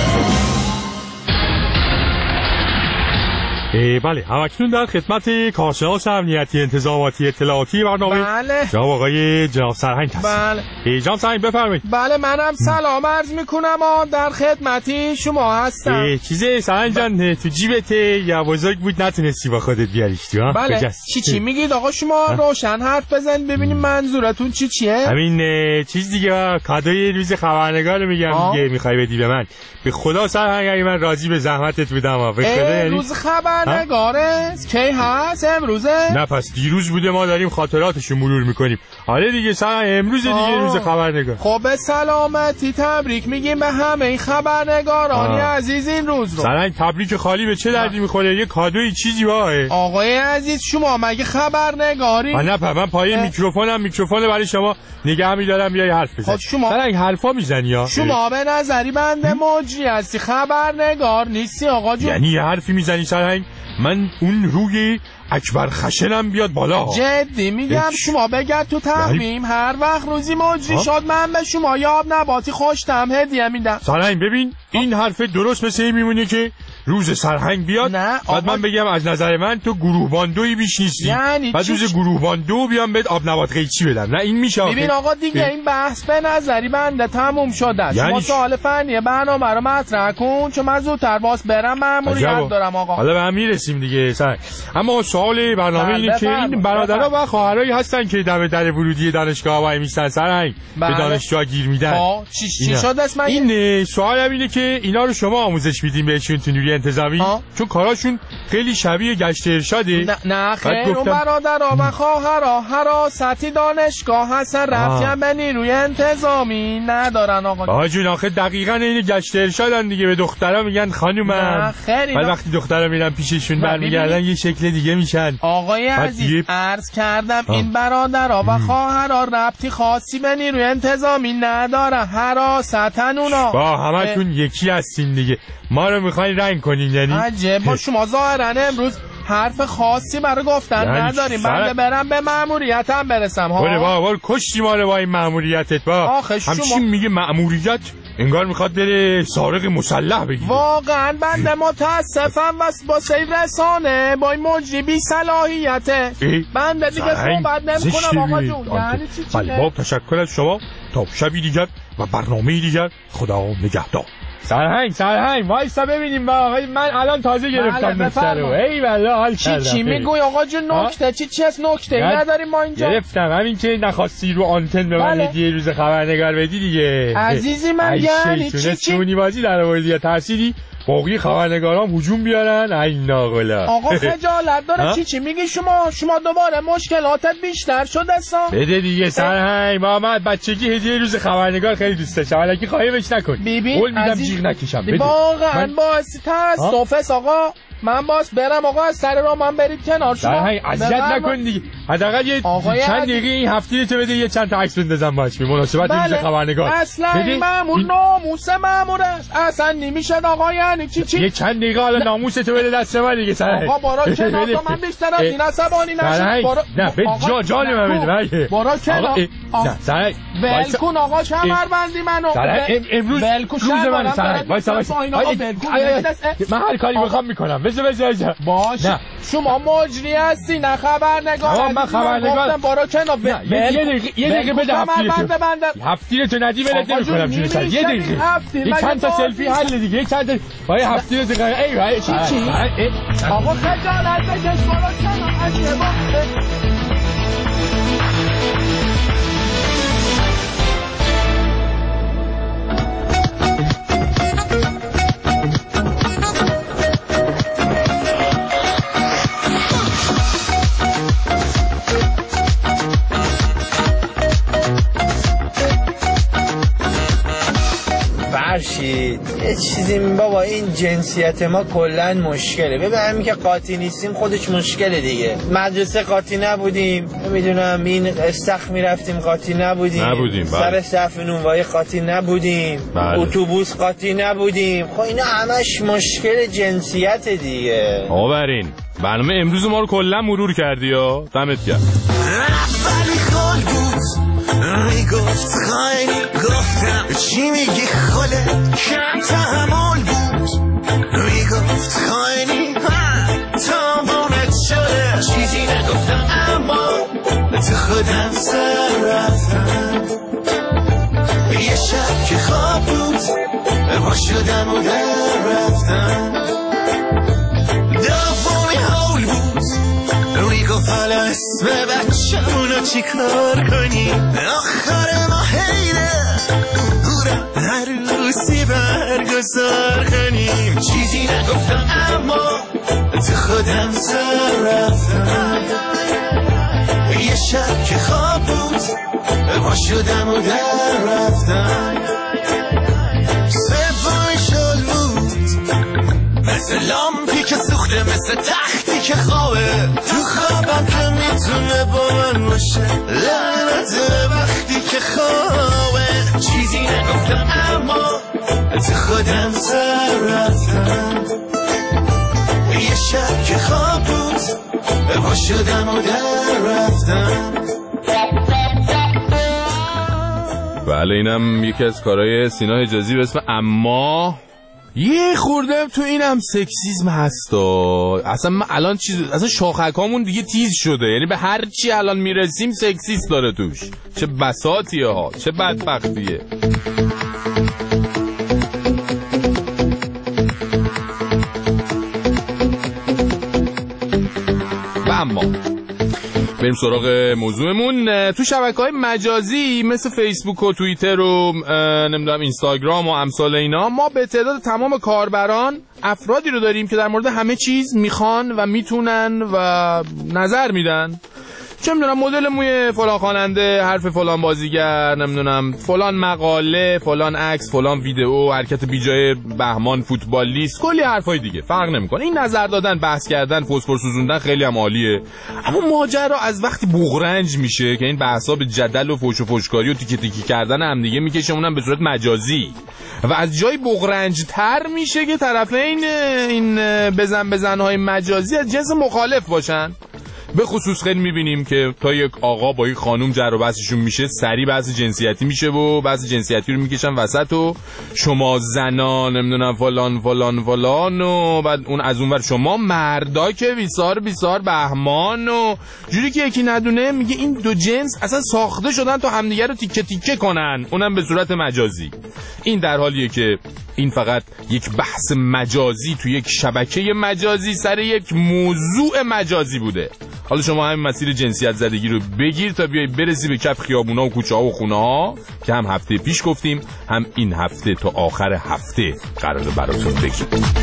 بله همکنون در خدمت کارشناس امنیتی انتظاماتی اطلاعاتی برنامه جناب آقای جناب سرهنگ هست. بله جناب سرهنگ بفرمایید. بله منم سلام عرض میکنم در خدمتی شما هستم. چیزه سرهنگ جان تو جیبت یا بزرگ بود نتونستی با خودت بیاریش تو؟ بله چی میگید آقا شما روشن حرف بزنید ببینیم منظورتون چیه؟ همین چیز دیگه کادوی روز خبرنگار میگم دیگه میخوای بدی به من. به خدا سرهنگ اگه من راضی به زحمتت بودم به خدا یعنی روز خبرنگاره کی هست امروزه؟ نه پس دیروز بوده ما داریم خاطراتشو مرور میکنیم. آره دیگه امروز دیگه روز خبرنگار. خب به سلامتی تبریک میگیم به همه خبرنگارانی عزیز این روز رو. سرنگ تبریک خالی به چه دردی میخوره؟ یه کادوی چیزی واه. آقای عزیز شما مگه خبرنگاری؟ نه من پای میکروفون برای شما نگه می‌دارم بیای حرف بزن. شما سرنگ حرفا میزنی ها. شما به نظری بنده مجری هستی خبرنگار نیستی آقا جون. یعنی یه حرفی میزنی سرنگ من اون روی اکبر خشنم بیاد بالا. جدی میگم شما بگرد تو تقویم هر وقت روزی مجری شد من به شما یاب نباتی خوشتم هدیه میدم. سرهنگ ببین این حرف درست مثل این میمونه که روز سرهنگ بیاد بعد من بگم از نظر من تو گروه باندویی بیش نیستی، یعنی بعد روز گروه باندو بیام بهت آب نبات قیچی بدم. نه این میشه. ببین آقا دیگه این بحث به نظری بنده تموم شده. یعنی شما سوال فنی برنامه رو مطرح کن چون من زودتر باز برم مأموریت دارم آقا. حالا به هم میرسیم دیگه اما سوال برنامه اینه که این برادرها و خواهرایی هستن که دم در ورودی دانشگاه وای میستن سرهنگ به دانشجوها گیر میدن. چی شد اسم این سوالم اینه که اینا رو شما آموزش میدین بهشون تو نیروی انتظامی چون کاراشون خیلی شبیه گشت ارشاده. نه خیر اون برادرها و خواهرها حراستی دانشگاه هستن رفتن به نیروی انتظامی ندارن آقا جون. آخه دقیقاً این گشت ارشادن دیگه. به دخترها میگن خانومم ولی وقتی دخترها میرن پیششون برمیگردن یه شکل دیگه میشن. آقای عزیز عرض کردم این برادرها و خواهرها ربطی خاصی به نیروی انتظامی نداره. حراستن اونا با همتون یکی هستین دیگه. ما رو میخواین رنگ کنین یعنی عجب. با شما ظاهرا امروز حرف خاصی برای گفتن نداریم. من برم به مأموریتم برسم بابا کشتی ما رو با این مأموریتت. همچین میگه مأموریت انگار میخواد بره سارق مسلح بگیره. واقعا بنده متاسفم با سیر رسانه با این مجری بی صلاحیته. بنده دیگه صحبت نمی‌کنم آقا جون. یعنی چی؟ با تشکر از شما. تا شبی دیگر و برنامه دیگر خدا نگهدار. سرهنگ وایسا ببینیم من الان تازه گرفتم نکته رو. ای والله حال کردم. چی میگوی آقا جون؟ نکته چی از نکته ای نداریم ما اینجا. گرفتم همین که نخواستی رو آنتن به من هدیه روز خبرنگار بدی دیگه. عزیزی من یعنی چی چونی بازی در آوردی یا ترسیدی باقی خبرنگاران هجوم بیارن؟ ای ناقلا آقا خجالت داره. چی میگی شما دوباره مشکلاتت بیشتر شده اصلا. بده دیگه سرهنگ. محمد بچگی هدیه روز خبرنگار خیلی دوست داشتم الکی خواهیمش نکن. قول میدم جیغ نکشم. واقعا باعث تاسف آقا. من باز برم آقا از سر راه من برید کنار شما. اذیت نکن دیگه. حداقل یه چند دقیقه این هفته تو بده یه چند تا عکس بندازم باش به مناسبت روز خبرنگار. اصلا مأمور ناموس مأمور است. اصلا نمیشه آقا. یعنی چی؟ یه چند دقیقه حالا ناموس تو بده دست من دیگه سرهنگ. آقا برو کنار تو من بیشتر از این عصبانی نشم. نه به جان من بده. برو کنار. نه سرهنگ ولکن آقا کمربندی منو. امروز روز من سرهنگ وایسا من هر کاری میخوام میکنم. بذار باش شما مجری هستی نه خبرنگار. من خبرنگار برو کنار. یه دقیقه بده هفتیره تو ندی ولت نمیکنم جون سر. یه دقیقه یه چند تا سلفی حل دیگه. یه چند تا وای هفتیره دقیقه. ای چی آقا خجالت بکش. برو کنار. فرشید یه چیزی بابا این جنسیت ما کلن مشکله. ببین همین که قاطی نیستیم خودش مشکله دیگه. مدرسه قاطی نبودیم نمیدونم این استخ میرفتیم قاطی نبودیم سر صف نونوایی قاطی نبودیم اتوبوس قاطی نبودیم. خب اینا همش مشکل جنسیت دیگه. آورین برنامه امروز ما رو کلا مرور کردی یا دمت گرم. میگفت خیلی گفتم چی میگی خاله کم تحمل بود. میگفت خیلی تابونت شده چیزی نگفتم اما تو خودم سر رفتم. یه شب که خواب بود با شدم و در رفتم. دومی حول بود میگفت حالا اسم بچه‌مونو چی کار کنی. آخر ما حیله عروسی برگزار کنیم. چیزی نگفتم اما تو خودم سر رفتم. یه شب که خواب بود با شدم و در رفتم. سومی شل بود مثل لامپی که سوخته مثل تختی که خوابه. تو خوابم که میتونه با من باشه لعنت وقتی که خوابه. چیزی نگفتم اما تو خودم سر رفتم. یه شب که خواب بود پا شدم و در رفتم. بله اینم یکی از کارهای سینا حجازی به اسم اما یه خوردم تو اینم سکسیسم هستا. اصلا من الان اصلا شاخکامون دیگه تیز شده، یعنی به هر چی الان میرسیم سکسیست داره توش. چه بساطیه ها، چه بدبختیه. و اما بریم سراغ موضوعمون. تو شبکه‌های مجازی مثل فیسبوک و توییتر و نمیدونم اینستاگرام و امثال اینا، ما به تعداد تمام کاربران افرادی رو داریم که در مورد همه چیز میخوان و میتونن و نظر میدن. چه میدونم مدل موی فلان خواننده، حرف فلان بازیگر، نمیدونم فلان مقاله، فلان عکس، فلان ویدئو، حرکت بیجای بهمان فوتبالیست، کلی حرفای دیگه، فرق نمیکنه. این نظر دادن، بحث کردن، فسفر سوزوندن خیلی هم عالیه. اما ماجرا از وقتی بغرنج میشه که این بحثا به جدل و فوش و فوشکاری و تیکه تیکی کردن هم دیگه میکشه، اونم به صورت مجازی، و از جای بغرنج تر میشه که طرفین این بزنهای مجازی از جنس مخالف باشن. به خصوص خیلی میبینیم که تا یک آقا با یک خانوم جر و بحثشون میشه، سری بحث جنسیتی میشه و بحث جنسیتی رو میکشن وسط و شما زنان نمیدونم فلان فلان فلان و بعد اون از اون ور شما مردا که بیسار بهمان و جوری که یکی ندونه میگه این دو جنس اصلا ساخته شدن تا همدیگه رو تیکه تیکه کنن، اونم به صورت مجازی. این در حالیه که این فقط یک بحث مجازی تو یک شبکه مجازی سر یک موضوع مجازی بوده. حالا شما همین مسیر جنسیت زدگی رو بگیر تا بیای برسی به کف خیابونا و کوچه ها و خونه ها که هم هفته پیش گفتیم، هم این هفته تا آخر هفته قراره براتون بگیم.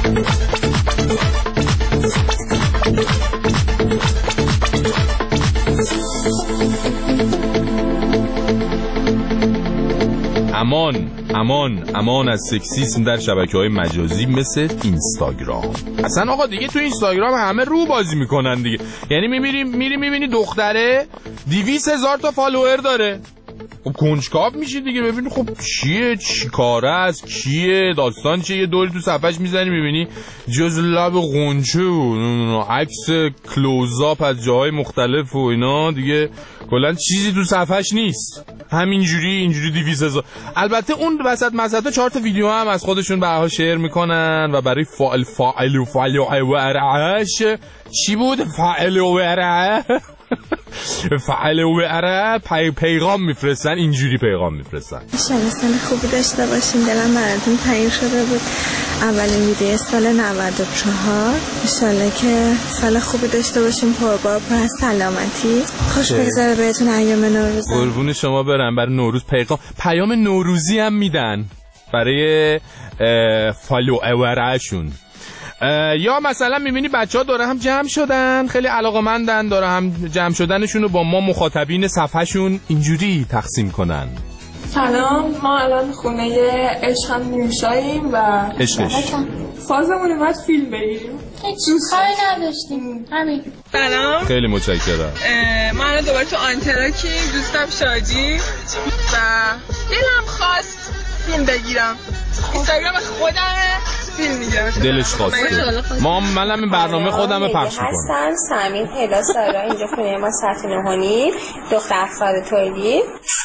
امان از سکسیسم در شبکه‌های مجازی مثل اینستاگرام. اصلا آقا دیگه تو اینستاگرام همه رو بازی میکنن دیگه. یعنی میری میبینی دختره 200,000 تا فالوور داره، خب کنجکاو میشی دیگه ببینی خب چیه، چی کاره است، کیه، داستان چیه. یه دوری تو صفحش میزنی میبینی جز لب غنچه و عکس کلوزآپ از جاهای مختلف و اینا، دیگه کلا چیزی تو صفحش نیست. اینجوری 200,000. البته اون وسط مسطا 4 تا ویدیو هم از خودشون بهها شیر میکنن و برای فاعل و ارعش چی بود؟ فاعل و اره پیغام میفرستن، اینجوری پیغام میفرستن. انشالله سال خوبی داشته باشین، دلم براتون تنگ شده بود. اولین ویدیو سال 94، انشالله که سال خوبی داشته باشین، پربار پر از سلامتی، خوش بگذره بهتون ایام نوروز. قربون شما برم. برای نوروز پیام نوروزی هم میدن برای فالووراشون. یا مثلا میبینی بچه ها داره هم جمع شدن، خیلی علاقه‌مندن، داره هم جمع شدنشون رو با ما مخاطبین صفحهشون اینجوری تقسیم کنن. سلام، ما الان خونه عشق میوشاییم و فازمون اومد فیلم بگیریم، هیچ کاری نداشتیم همین. سلام، خیلی متشکرم. ما الان دوباره تو آنتراکیم، دوستم شادی و دلم خواست فیلم بگیرم، اینستاگرام خودمه فیلم میگیرم، دلش خواسته. منم این برنامه خودمه پخش میکنم. حسن سمین پیدا سارا، اینجا خونه ما ساعت 9:30، دختر افراد تولید.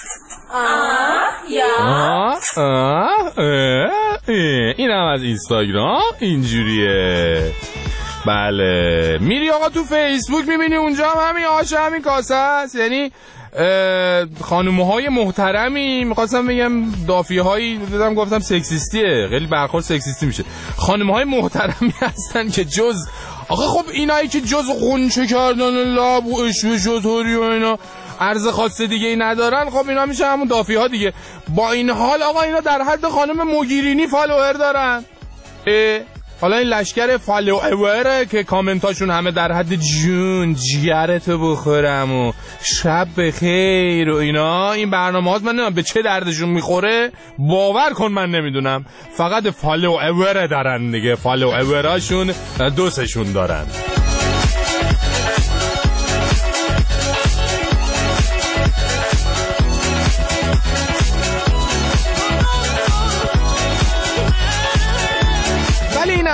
اینم از اینستاگرام اینجوریه. بله میری آقا تو فیسبوک میبینی اونجا هم همین آشه همین کاسه است. یعنی خانوم‌های محترمی، می‌خواستم بگم دافی‌هایی دیدم گفتم سکسیستیه، خیلی برخورد سکسیستی میشه. خانوم‌های محترمی هستن که جز آقا خب اینایی که جز غنچه کردن لب و اشوشوتوری و اینا عرض خاص دیگه ای ندارن، خب اینا میشه همون دافی‌ها دیگه. با این حال آقا اینا در حد خانم موگیرینی فالوور دارن. حالا این لشکر فالووره که کامنتاشون همه در حد جون جیگرتو بخورم و شب بخیر و اینا. این برنامه‌هات من نمیدونم به چه دردشون میخوره، باور کن من نمیدونم. فقط فالوور دارن دیگه، فالووراشون دوستشون دارن.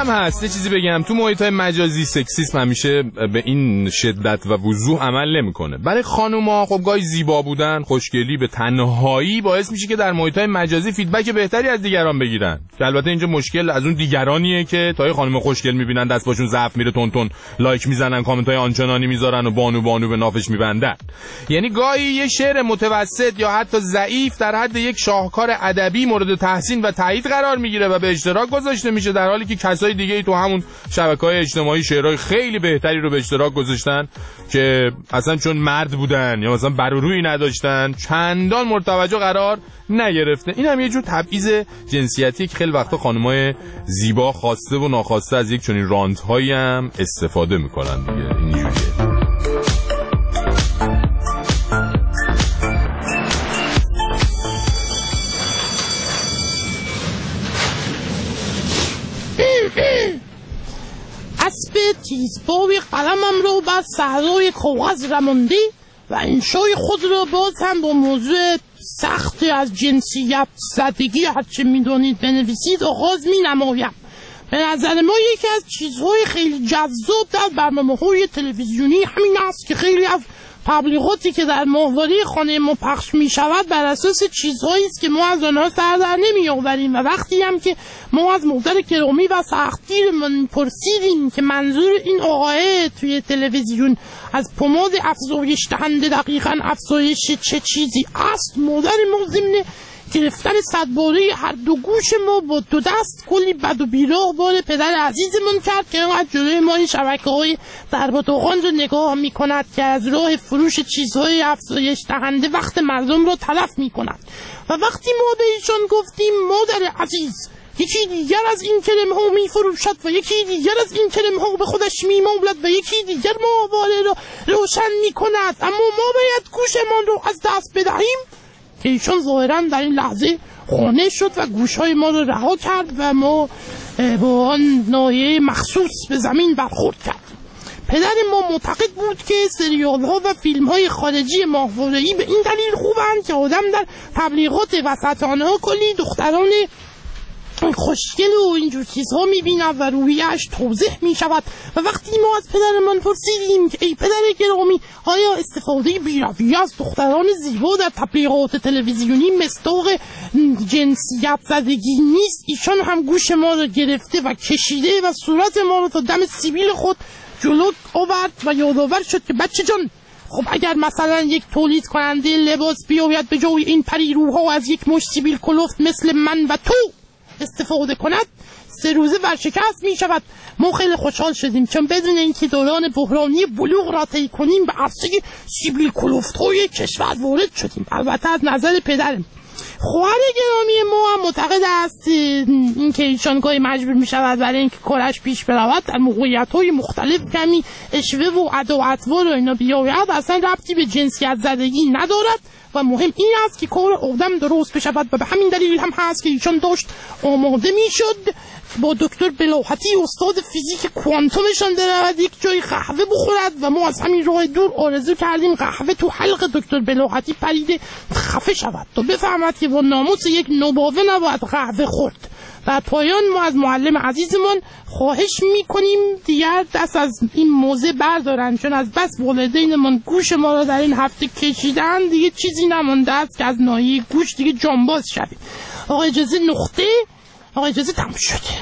هم هست یه چیزی بگم، تو محیط‌های مجازی سکسیسم همیشه به این شدت و وضوح عمل نمی‌کنه. برای خانوما خب گاهی زیبا بودن، خوشگلی به تنهایی باعث میشه که در محیط‌های مجازی فیدبک بهتری از دیگران بگیرن. که البته اینجا مشکل از اون دیگرانیه که تا یه خانم خوشگل می‌بینن دست باشون ضعف میره، تون لایک میزنن، کامنت‌های آنچنانی میذارن و بانو به نافش میبندن. یعنی گاهی یه شعر متوسط یا حتی ضعیف در حد یک شاهکار ادبی مورد تحسین و تایید قرار میگیره و به اشتراک گذاشته میشه، در حالی که کسای دیگه تو همون شبکه‌های اجتماعی شعرهای خیلی بهتری رو به اشتراک گذاشتن که اصلا چون مرد بودن یا مثلا بر و روی نداشتن چندان مورد توجه قرار نگرفته. این هم یه جور تبعیض جنسیتی که خیلی وقتا خانمای زیبا خواسته و ناخواسته از یک چنین رانت‌هایی هم استفاده میکنن دیگه. اینجوریه. اسب تیزپای قلمم رو بر صحرای کاغذ رمانده و انشای خود را باز هم با موضوع سخت از جنسیت زدگی هرچه میدانید بنویسید آغاز می نمایم. به نظر ما یکی از چیزهای خیلی جذاب در برنامه‌های تلویزیونی همین است که خیلی از تبلیغاتی که در ماهواره خانه ما پخش می شود بر اساس چیزهایی است که ما از آنها سر در نمی آوریم و وقتی هم که ما از مادر گرامی و سختگیرمان پرسیدیم که منظور این آقای توی تلویزیون از پماد افزایش دهنده دقیقاً افزایش چه چیزی است، مادر ما ضمن گرفتن صدباره هر دو گوش ما با دو دست کلی بد و بیراه بار پدر عزیزمون کرد که اینقدر جلوی ما این شبکه‌های درباتوغان رو نگاه می‌کند که از راه فروش چیزهای افزایش دهنده وقت مردم رو تلف می‌کند. و وقتی ما به ایشان گفتیم مادر عزیز یکی دیگر از این کلمه‌ها می‌فروشد و یکی دیگر از این کلمه‌ها به خودش می‌مالد و یکی دیگر ماهواره را روشن می‌کند، اما ما باید گوشمان رو از دست بدهیم، که ایشان ظاهراً در این لحظه خانه شد و گوشهای ما رو رها کرد و ما با آن نایه مخصوص به زمین برخورد کرد. پدر ما معتقد بود که سریال ها و فیلم های خارجی ماهواره‌ای به این دلیل خوبند که آدم در تبلیغات وسط آنها کلی دختران خوشگل و اینجور چیزها میبیند و رویش توضیح میشود. و وقتی ما از پدرمان پرسیدیم که ای پدر گرامی آیا استفاده بی‌رویه از دختران زیبا در تبلیغات تلویزیونی مصداق جنسیت زدگی نیست، ایشان هم گوش ما را گرفته و کشیده و صورت ما را تا دم سیبیل خود جلو آورد و یادآور شد که بچه جان، خب اگر مثلا یک تولید کننده لباس بیاید به جای این پریروها از یک مشت سیبیل کلفت مثل من و تو استفاده کند 3 روزه ورشکست می شود. ما خیلی خوشحال شدیم چون بدون اینکه دوران بحرانی بلوغ را طی کنیم به عرصه سیبیل کلفت های کشور وارد شدیم. البته از نظر پدرم. خواهر گرامی ما هم معتقد است اینکه ایشان گاهی مجبور می شود برای اینکه کارش پیش برود در موقعیت های مختلف کمی اشوه و ادا و اطوار و اینا بیاید اصلا ربطی به جنسیت زدگی ندارد و مهم این است که کار آدم درست بشود و به همین دلیل هم هست که ایشان داشت آماده می شد با دکتر بلاحتی استاد فیزیک کوانتومشان برود یک جای قهوه بخورد و ما از همین راه دور آرزو کردیم قهوه تو حلق دکتر بلاحتی پریده خفه شود تا بفهمد که با ناموس یک نوباوه نباید قهوه خورد. در پایان ما از معلم عزیزمان خواهش میکنیم دیگر دست از این موضوع بردارن، چون از بس والدینمان گوش ما را در این هفته کشیدن دیگه چیزی نمانده است که از ناحیه گوش دیگه جانباز شوید. آقا اجازه نقطه، آقا اجازه تموم شده.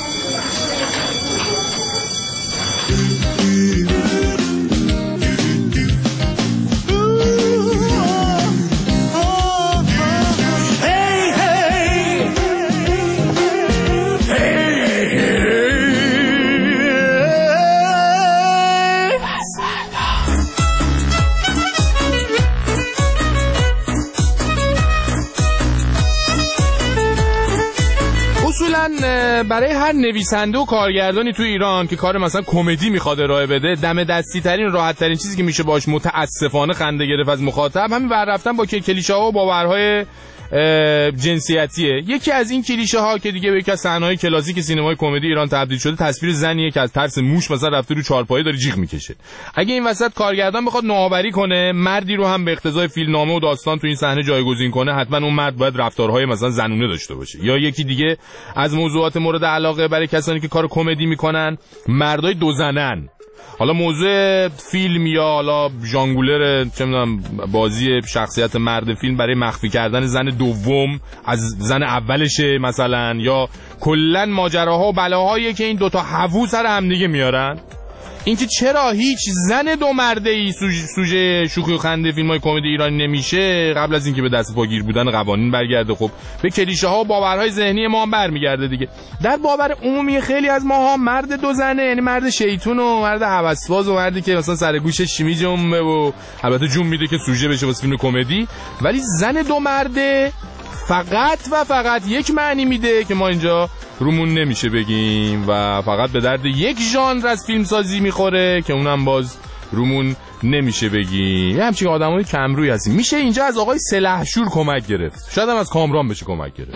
برای هر نویسنده و کارگردانی تو ایران که کار مثلا کمدی میخواد ارائه بده، دم دستی ترین راحت ترین چیزی که میشه باش متاسفانه خنده گرفت از مخاطب همین ور رفتن با کلیشه ها و باورهای جنسیتیه. یکی از این کلیشه ها که دیگه به یکی از صحنه‌های کلاسیک سینمای کمدی ایران تبدیل شده، تصویر زنیه که از ترس موش مثلا رفته رو چارپایه داره جیغ میکشه. اگه این وسط کارگردان بخواد نوآوری کنه، مردی رو هم به اقتضای فیلمنامه و داستان تو این صحنه جایگزین کنه، حتما اون مرد باید رفتارهای مثلا زنونه داشته باشه. یا یکی دیگه از موضوعات مورد علاقه برای کسانی که کار کمدی میکنن، مردای دو زنن. حالا موضوع فیلم یا حالا ژانگولر چه میدونم بازی شخصیت مرد فیلم برای مخفی کردن زن دوم از زن اولشه مثلا، یا کلا ماجراها و بلاهایی که این دوتا هوو سر هم دیگه میارن. اینکه چرا هیچ زن دو مرده ای سوژه شوخی و خنده فیلم‌های کمدی ایرانی نمیشه، قبل از اینکه به دست پاگیر بودن قوانین برگرده، خب به کلیشه ها و باورهای ذهنی ما هم برمیگرده دیگه. در باور عمومی خیلی از ماها مرد دو زنه یعنی مرد شیطون و مرد هوسباز و مردی که مثلا سر گوشش شیمی جمعه و البته جون میده که سوژه بشه واسه فیلم کمدی. ولی زن دو مرده فقط و فقط یک معنی میده که ما اینجا رومون نمیشه بگیم و فقط به درد یک ژانر از فیلم سازی میخوره که اونم باز رومون نمیشه بگیم. یه همچین آدمای کم روی هستیم. میشه اینجا از آقای سلحشور کمک گرفت، شاید هم از کامران بشه کمک گرفت.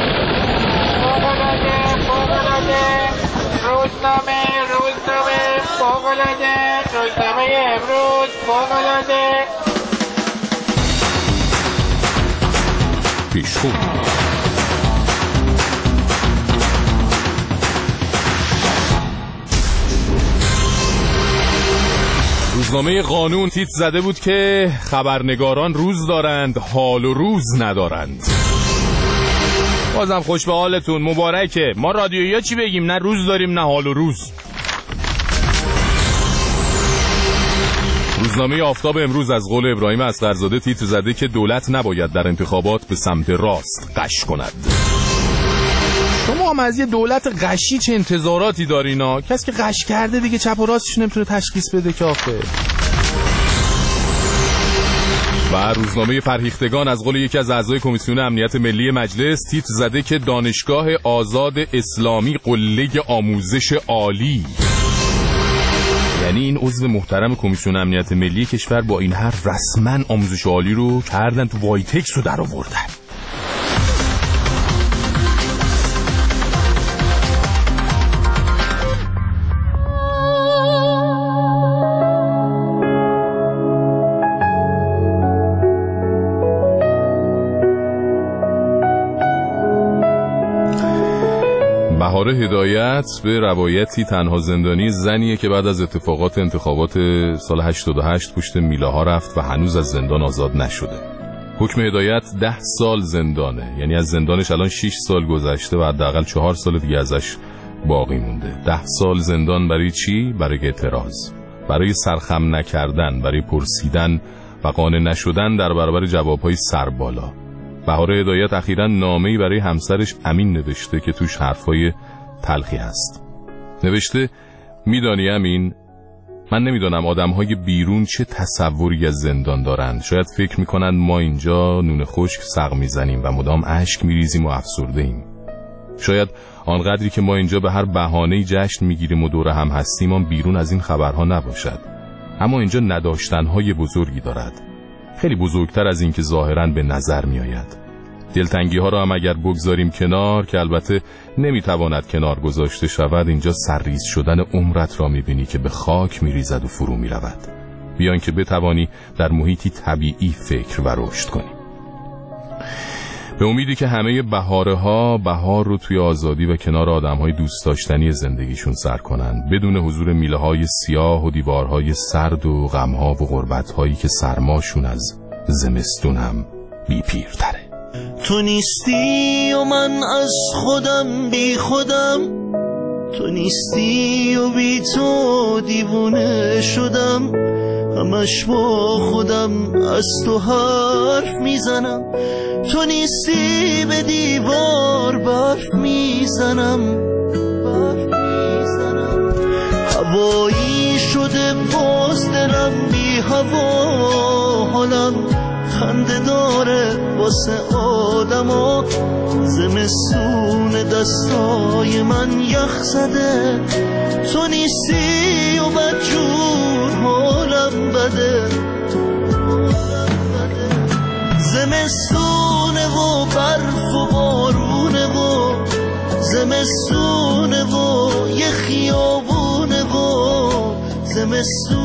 روزنامه امروز فوق‌العاده پیشخو. روزنامه قانون تیتر زده بود که خبرنگاران روز دارند حال و روز ندارند. بازم خوش به حالتون، مبارکه. ما رادیویی چی بگیم؟ نه روز داریم نه حال و روز. روزنامه آفتاب امروز از قول ابراهیم اصغرزاده تیتر زده که دولت نباید در انتخابات به سمت راست غش کند. شما هم از یه دولت غشی چه انتظاراتی دارین؟ کسی که غش کرده دیگه چپ و راستش نمیتونه تشخیص بده که آخه. و روزنامه فرهیختگان از قول یکی از اعضای کمیسیون امنیت ملی مجلس تیتر زده که دانشگاه آزاد اسلامی قله آموزش عالی، یعنی این عضو محترم کمیسیون امنیت ملی کشور با این حرف رسما آموزش عالی رو کردن تو وایتکس رو در آوردن. بهار هدایت به روایتی تنها زندانی زنیه که بعد از اتفاقات انتخابات سال 88 پشت میله ها رفت و هنوز از زندان آزاد نشده. حکم هدایت 10 سال زندانه، یعنی از زندانش الان 6 سال گذشته و حداقل 4 سال دیگه ازش باقی مونده. 10 سال زندان برای چی؟ برای اعتراض، برای سرخم نکردن، برای پرسیدن و قانع نشدن در برابر جوابهای سربالا. بهار هدایت اخیراً نامه‌ای برای همسرش امین نوشته که توش حرفای تلخی هست. نوشته میدانی امین، من نمیدونم آدم‌های بیرون چه تصوری از زندان دارند. شاید فکر میکنند ما اینجا نون خشک سق میزنیم و مدام اشک میریزیم و افسرده ایم. شاید آنقدری که ما اینجا به هر بهانه‌ای جشن میگیریم و دور هم هستیم آن بیرون از این خبرها نباشد. اما اینجا نداشتن‌های بزرگی دارد، خیلی بزرگتر از این که ظاهراً به نظر می آید. دلتنگی ها را هم اگر بگذاریم کنار، که البته نمیتواند کنار گذاشته شود، اینجا سرریز شدن عمرت را می بینی که به خاک می ریزد و فرو می رود، بیان که بتوانی در محیطی طبیعی فکر و رشد کنی. به امیدی که همه بهاره ها بهار رو توی آزادی و کنار آدم های دوست داشتنی زندگیشون سر کنن، بدون حضور میله های سیاه و دیوارهای سرد و غم ها و غربت هایی که سرماشون از زمستون هم بی پیرتره. تو نیستی و من از خودم بی خودم، تو نیستی و بی تو دیوونه شدم، همش با خودم از تو حرف میزنم، تو نیستی به دیوار برف میزنم، هوایی شده باز دلم بی هوا، حالم خنده داره واسه آدما، زمستون دستای من یخ زده، تو نیستی و بدجور حالم بده، زمستونه و زمستون